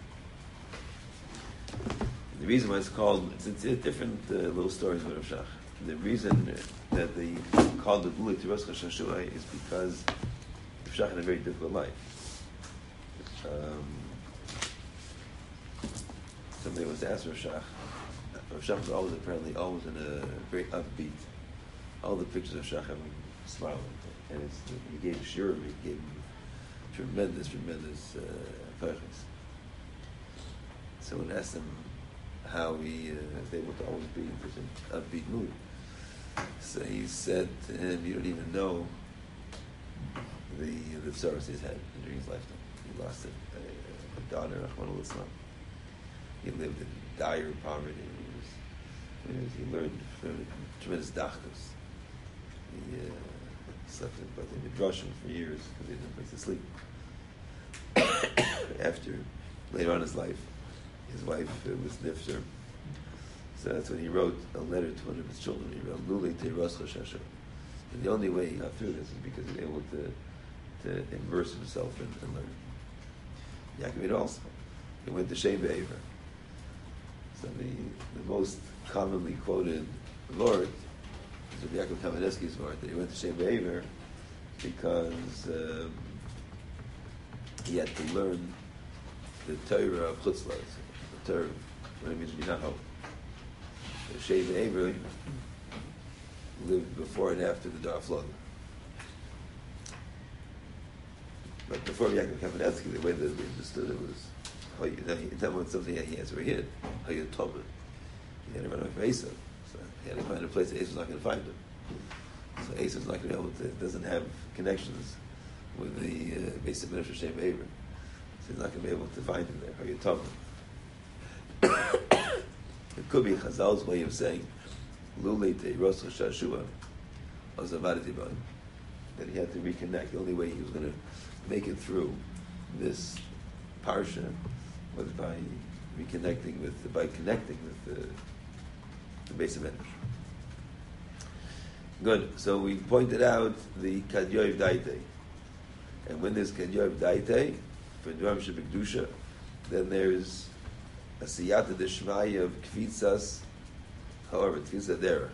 The reason why it's called, it's, it's a different uh, little stories with Rav Shach. The reason that they called it Lulei Teiras Shashua is because Rav Shach had a very difficult life. Um, somebody was asked Rav Shach. Rav Shach was always apparently always in a very upbeat. All the pictures of Shach have him smiling, and it's he gave Shira, he gave him tremendous, tremendous uh, focus. Someone asked him how he uh, is able to always be in such an upbeat mood. So he said to him, "You don't even know the the sorrows he's had during his lifetime. He lost a, a, a daughter, Rahman al-Islam. He lived in dire poverty. He, was, he learned tremendous dachkas. He uh, slept in but in midrashim for years because he didn't have a place to sleep. After, later on in his life, his wife uh, was nifter. So that's when he wrote a letter to one of his children. He wrote, Lulei Teiras Shashua. And the only way he got through this is because he was able to, to immerse himself in, and learn. Yaakov Avinu also. He went to Shem Be'aver. So the, the most commonly quoted Lord is of Yaakov Kamenetsky's Lord, that he went to Shem Be'aver because um, he had to learn the Torah of Chutzlas, the Torah, what it means when you're not home. So Shem Be'aver lived before and after the Dar Flood. But before Yaakov Kamenetsky, the way that we understood it was, oh, you know, he, that was something he has where he hid. How you told it. He had to run away from Esav. So he had to find a place that Esav's not going to find him. So Esav's not going to be able to, doesn't have connections with the uh, basic minister Shem Aver. So he's not going to be able to find him there. How you talking? It could be Chazal's way of saying Lule te Rosh Shashua Ozavadati that he had to reconnect. The only way he was going to make it through this parsha was by reconnecting with, by connecting with the, the base of Medrash. Good. So we pointed out the Kadyoiv Daite. And when there's Kadyoiv Daite, for Dvarim Shebekdusha, then there's a Siyata Deshmai of Kvitzas, however, Kvitzas Derech.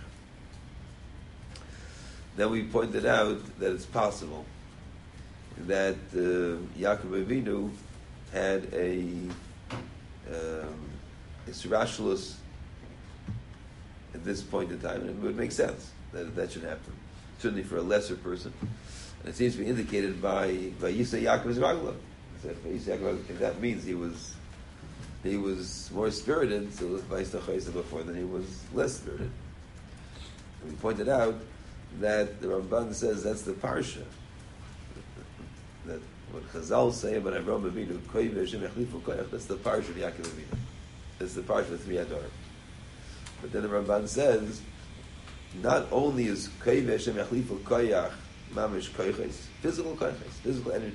Then we pointed out that it's possible that uh, Yaakov Avinu had a um, a Sirashulus at this point in time, and it would make sense that that should happen, certainly for a lesser person. And it seems to be indicated by Vayisa Yaakov Zeragla. If that means he was he was more spirited, so Vayisa Chayisa before, then he was less spirited. And we pointed out that the Ramban says that's the parsha. That what Chazal say about Avraham Avinu, Koiv Hashem Yachlifu Koyach, that's the parsha of Yaakov Avinu. That's the parsha of three Adorim. But then the Ramban says, not only is Koiv Hashem Yachlifu Koyach mamish koyches, physical koyches, physical energy.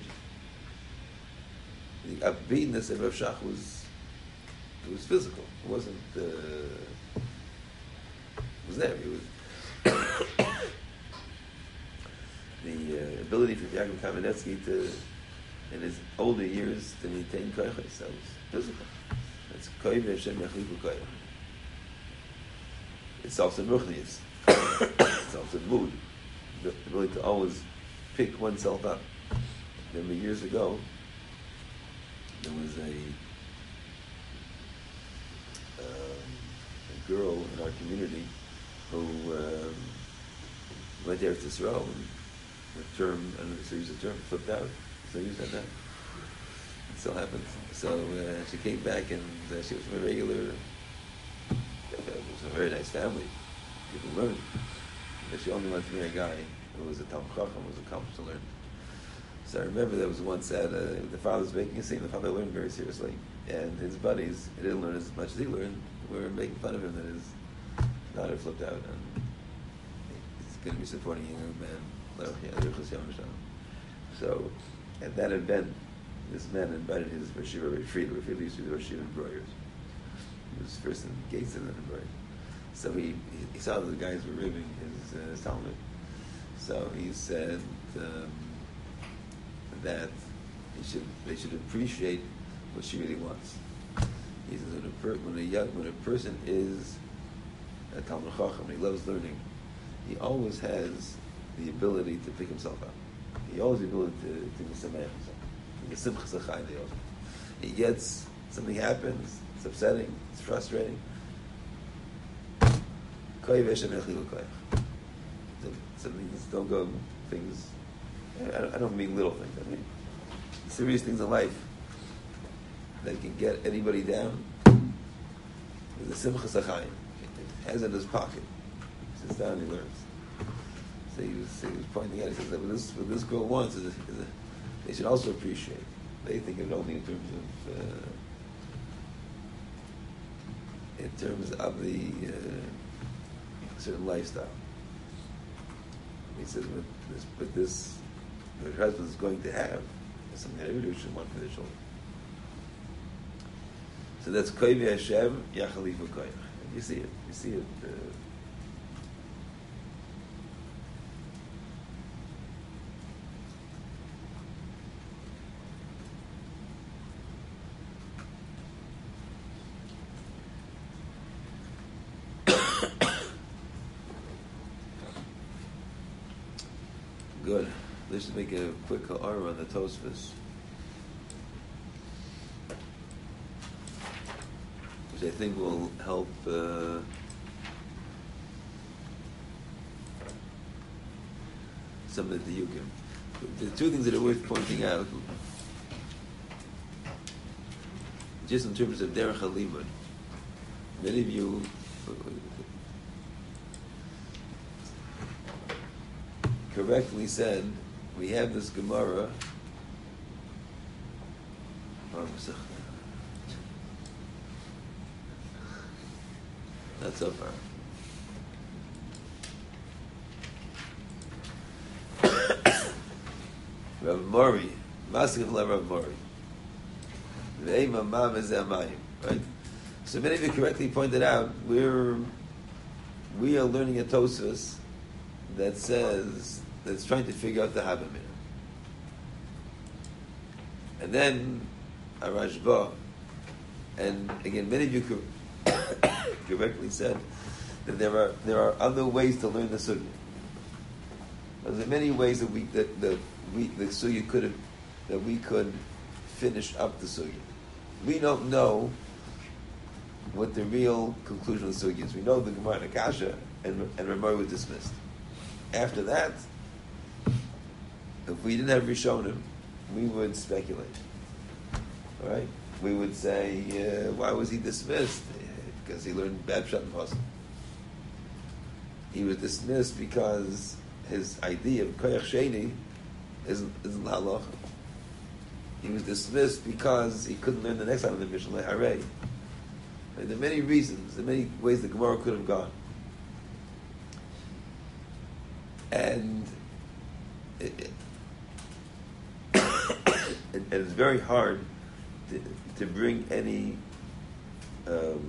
The upbeatness of Rav Shach was it was physical. It wasn't. Uh, it was there. It was the uh, ability for Yaakov Kamenetsky to, in his older years, to maintain koyches. That was physical. That's koyv Hashem yachlifu koyach. It's also ruchnius. It's also mood. The ability to always pick oneself up. Remember years ago, there was a, um, a girl in our community who um, went there to Israel, and the term, I don't know if they use the term, flipped out. So use that now. It still happens. So uh, she came back, and uh, she was from a regular, it was a very nice family. People learned. But she only wanted to marry a guy who was a Talmud Chacham, was accomplished to learn. So I remember there was once that uh, the father was making a scene. The father learned very seriously, and his buddies, he didn't learn as much as he learned, were making fun of him that his daughter flipped out, and he's going to be supporting a young man. So at that event, this man invited his Rosh Yeshiva retreat. Rosh Yeshiva used to be the Rosh Yeshiva in Breuers. He was first in Gates and then in Breuers. So he, he saw that the guys were ribbing his, uh, his Talmud. So he said um, that he should, they should appreciate what she really wants. He says when a, per, when a, young, when a person is a Talmud Chacham, he loves learning, he always has the ability to pick himself up. He always has the ability to, to be Sameach himself. The Simchas HaChai. He gets, something happens, it's upsetting, it's frustrating. Some things don't go, things, I don't, I don't mean little things, I mean serious things in life that can get anybody down. There's a Simchas HaChaim. He has it in his pocket. He sits down and he learns. So he was, he was pointing out, he says that what this, what this girl wants is, a, is a, they should also appreciate. They think of it only in terms of, uh, in terms of the, uh, certain lifestyle. He says, but this, but this, what her husband is going to have is something that everybody should want for their children. So that's Koiv Hashem Yachalifu Koyach. You see it. You see it. Uh, Good. Let's just make a quick aura on the Tosfos, which I think will help uh, some of the Diyukim. The two things that are worth pointing out, just in terms of Derech HaLimud, many of you correctly said we have this Gemara. Not so far. Rav Mori, Masik Rav Mori. Ve'ema ma v'ze'amayim. Right? So many of you correctly pointed out, we're we are learning a Tosfos that says that's trying to figure out the Habamir. And then a Rashba, and again, many of you correctly said that there are there are other ways to learn the Sugya. There are many ways that we that the we the Sugya could have that we could finish up the Sugya. We don't know what the real conclusion of the Sugya is. We know the Gemara and Akasha, and and Ramar was dismissed. After that, if we didn't have Rishonim, we would speculate. All right? We would say, uh, why was he dismissed? Because he learned bad Pshat and Pasuk. He was dismissed because his idea of Koyach Sheni isn't, isn't halacha. He was dismissed because he couldn't learn the next line of the Mishnah, Harei. There are many reasons, there are many ways the Gemara could have gone. And it, it, and it's very hard to, to bring any um,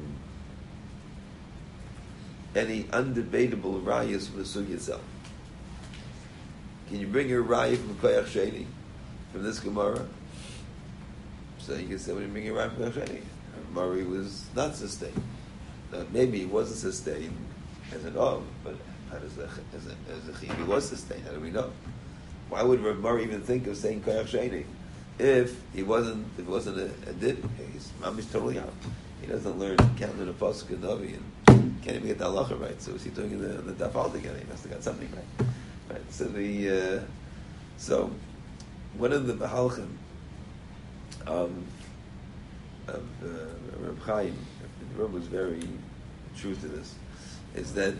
any undebatable rayas from the sugya itself. Can you bring a raya from Koyach Sheni, from this Gemara? So you can say, when you bring a raya from Koyach Sheni, Murray was not sustained. Now, maybe he wasn't sustained as an Ov, but as a, as a, as a Chiv, he was sustained. How do we know? Why would Rav Murray even think of saying Koyach Sheni if he wasn't, if it wasn't a, a did? He's Mamish totally out. He doesn't learn, can't learn a pasuk in Navi, and can't even get the halacha right. So what's he doing in the, in the daf altogether? He must have got something right. Right. So the uh, so one of the mahalchim um, of uh, Reb Chaim, the Reb was very true to this, is that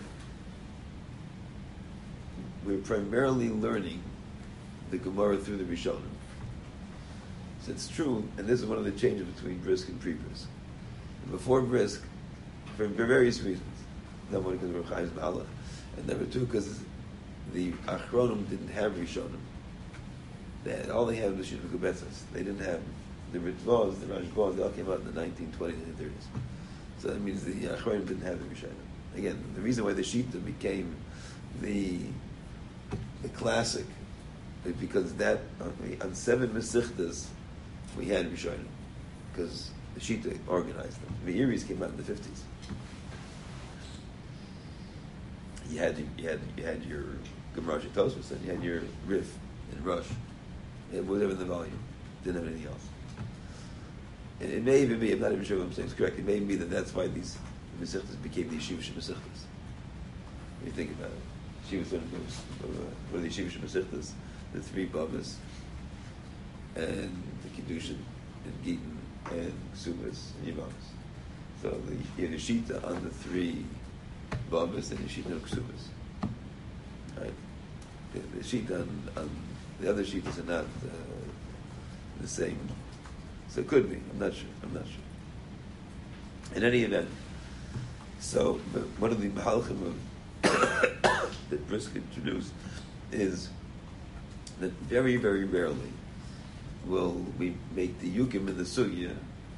we're primarily learning the Gemara through the Rishonim. So it's true, and this is one of the changes between Brisk and pre-Brisk. Before Brisk, for various reasons, number one because of Reb Chaim's Mahalach, and number two because the Achronim didn't have Rishonim. They had, all they had was Shittim Kubetzas. They didn't have the Ritvos, the Rashbos. They all came out in the nineteen twenties and thirties. So that means the Achronim didn't have the Rishonim. Again, the reason why the Shita became the the classic is because that on, on seven Mesichtas we had Rishonim because the Shita organized them. The Iris came out in the fifties. You had you had you had your Gemara Tosfos, and you had your Rif in Rush. It was whatever the volume. Didn't have anything else. And it may even be, I'm not even sure what I'm saying is correct, it may be that that's why these Mesichtas became the Yeshiva Mesichtas. When you think about it. Yeshiva what are the Yeshiva Mesichtas? The three Babas, and the Kiddushin, and Gittin, and Ksubas, and Yimamas. So the, you have the Shita on the three Babas and the Shita on Ksubas. Right? The, the Shita on, on the other Shitas are not uh, the same. So it could be. I'm not sure. I'm not sure. In any event, so but one of the Mahalchim of that Brisk introduced is that very, very rarely will we make the Yukim in the Sugya.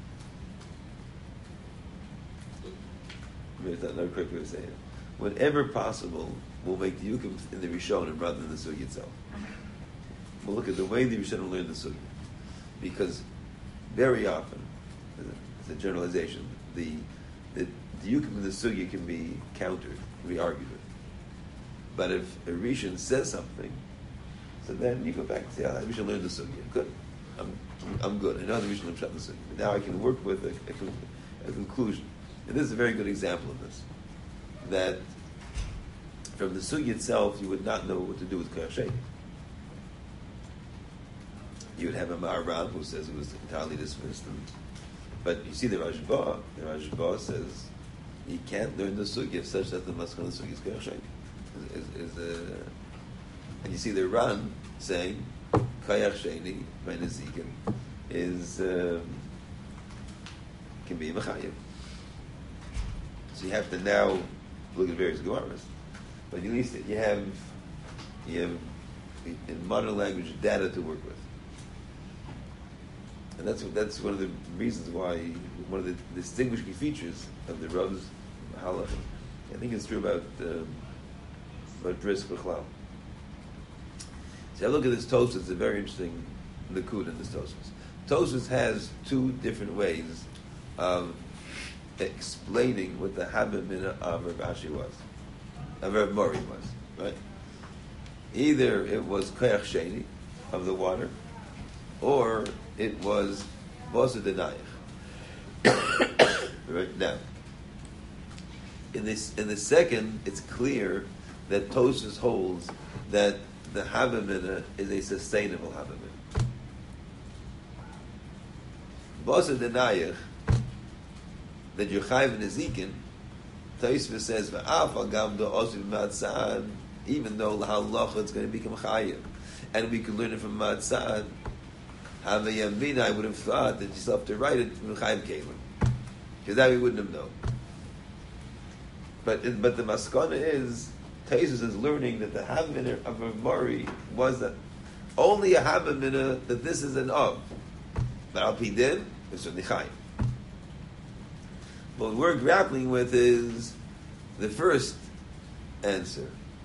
That's not a correct way to say it. Whenever possible, we'll make the Yukim in the Rishonim rather than the Sugya itself. We'll look at the way the Rishonim learn the Sugya. Because very often, as a generalization, the, the, the Yukim in the Sugya can be countered, can be argued with. But if a Rishon says something, so then you go back and say, oh, we should learn the Sugya. Good. I'm, I'm good. I know the Rishon learned the Sugya. But now I can work with a, a, a conclusion. And this is a very good example of this. That from the Sugya itself, you would not know what to do with Koyach Sheni. You would have a Ma'aram who says it was entirely dismissed. And, but you see the Rashba, the Rashba says he can't learn the Sugya such that the Maskana Sugya is Koyach Sheni. Is, is, is, uh, and you see the Ran saying Kayach Sheni by Nezikin is um, can be Mechayev. So you have to now look at various Gemaras, but at least you have you have in modern language data to work with, and that's that's one of the reasons why one of the distinguishing features of the Rav's Halacha. I think it's true about um, about Bris B'chlal. So I look at this Tosfos, it's a very interesting likud in this Tosfos. Tosfos has two different ways of explaining what the Habit Mina of Rav Ashi was, of Rav Mori was, right? Either it was Koyach Sheni of the water, or it was Bosa Denayach. Right now, in this, in the second, it's clear that Tosfos holds that the Havamina is a sustainable Havamina. Bosa Denayach, that you're Chayv and Ezekin, Tosfos says, V'af agam do osir ma'atzad, even though halacha it's going to become Chayiv. And we can learn it from Ma'atzad, Havayamina, I would have thought that you still have to write it from Chayiv Kalim. Because that we wouldn't have known. But but the maskana is, Tosfos is learning that the Havamina of Rav Mori was that only a Havamina that this is an of. But Al Pi Din, it's certainly Chayiv. What we're grappling with is the first answer.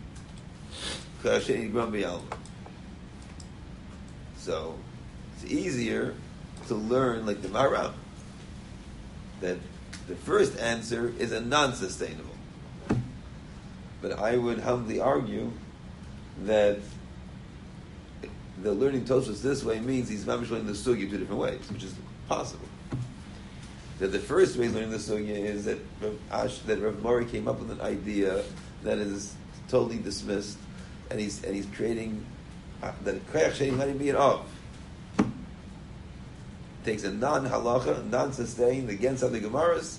So it's easier to learn like the Maram, that the first answer is a non-sustainable. But I would humbly argue that the learning Tosfos this way means he's mamish learning the sugya two different ways, which is possible. That the first way he's learning the sugya is that Rav Ash, that Rav Mori came up with an idea that is totally dismissed, and he's and he's creating uh, that koyach sheni might be an of. Takes a non-halacha, non-sustained against other Gemaras,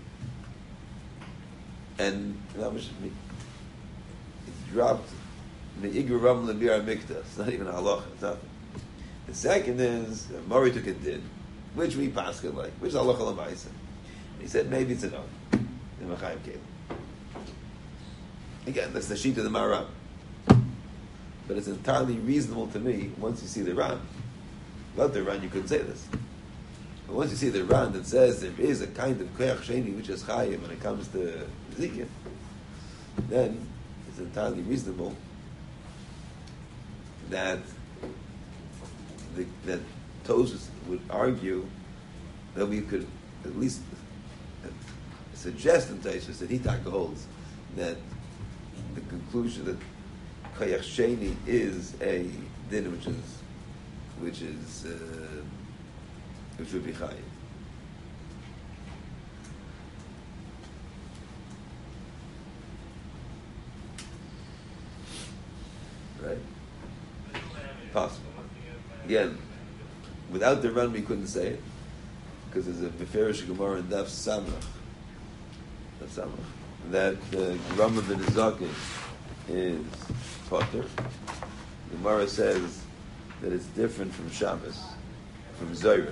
and it's dropped the Igur Ram Lebir Mikta. It's not even a halacha. It's nothing. The second is uh, Mori took a din, which we paskin like, which is halacha l'maisa. He said maybe it's an of in Mechayim Kelim. Again, that's the sheet of the Maram. But it's entirely reasonable to me, once you see the Ran. Without the Ran, you couldn't say this. But once you see the Ran that says there is a kind of Koyach Sheni which is Chayim when it comes to Ezekiel, then it's entirely reasonable that the, that Tosfos would argue that we could at least suggest in Tosfos that he taka holds that the conclusion that Koyach Sheni is a din which is which is uh, which would be Chayiv. Right? Possible. Again, without the run we couldn't say it, because there's a Beferish Gemara in Daf Samach. Daf Samach. That the Rama ben Zakin is Potter. The Gemara says that it's different from Shabbos, from Zohar.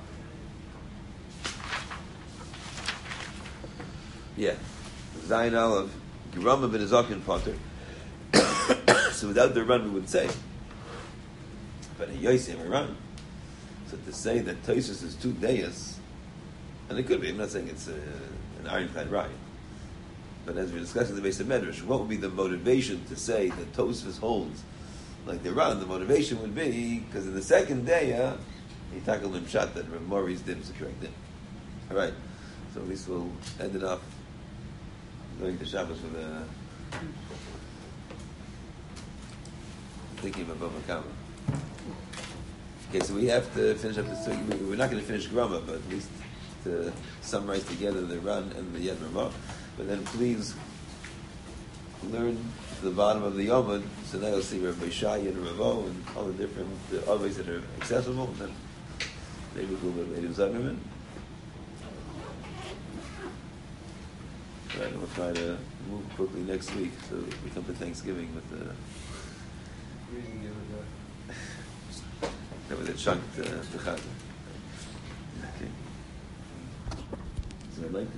Yeah. Zayin Aleph, Rama ben Zakin Potter. So without the run we wouldn't say it. But a Yosem run. So to say that Tosfos is two days, and it could be, I'm not saying it's a, an ironclad right. But as we're discussing the base of Medrash, what would be the motivation to say that Tosfos holds like the Ran? The motivation would be because in the second day, uh, he tackled him shot that Rav Mori's din was a correct din. All right, so at least we'll end it off going to Shabbos with a thinking of Bava Kama. Okay, so we have to finish up this. We're not going to finish Grama, but at least to summarize together the Ran and the Yad Ramah. But then please learn to the bottom of the Yomad, so now you'll see Rabbi Shai and Ravo and all the different uh, others that are accessible, and then maybe a little bit later Zuckerman. Right, and we'll try to move quickly next week so we come to Thanksgiving with the reading of the That was a chunk to the chazan. Okay. So I'd like to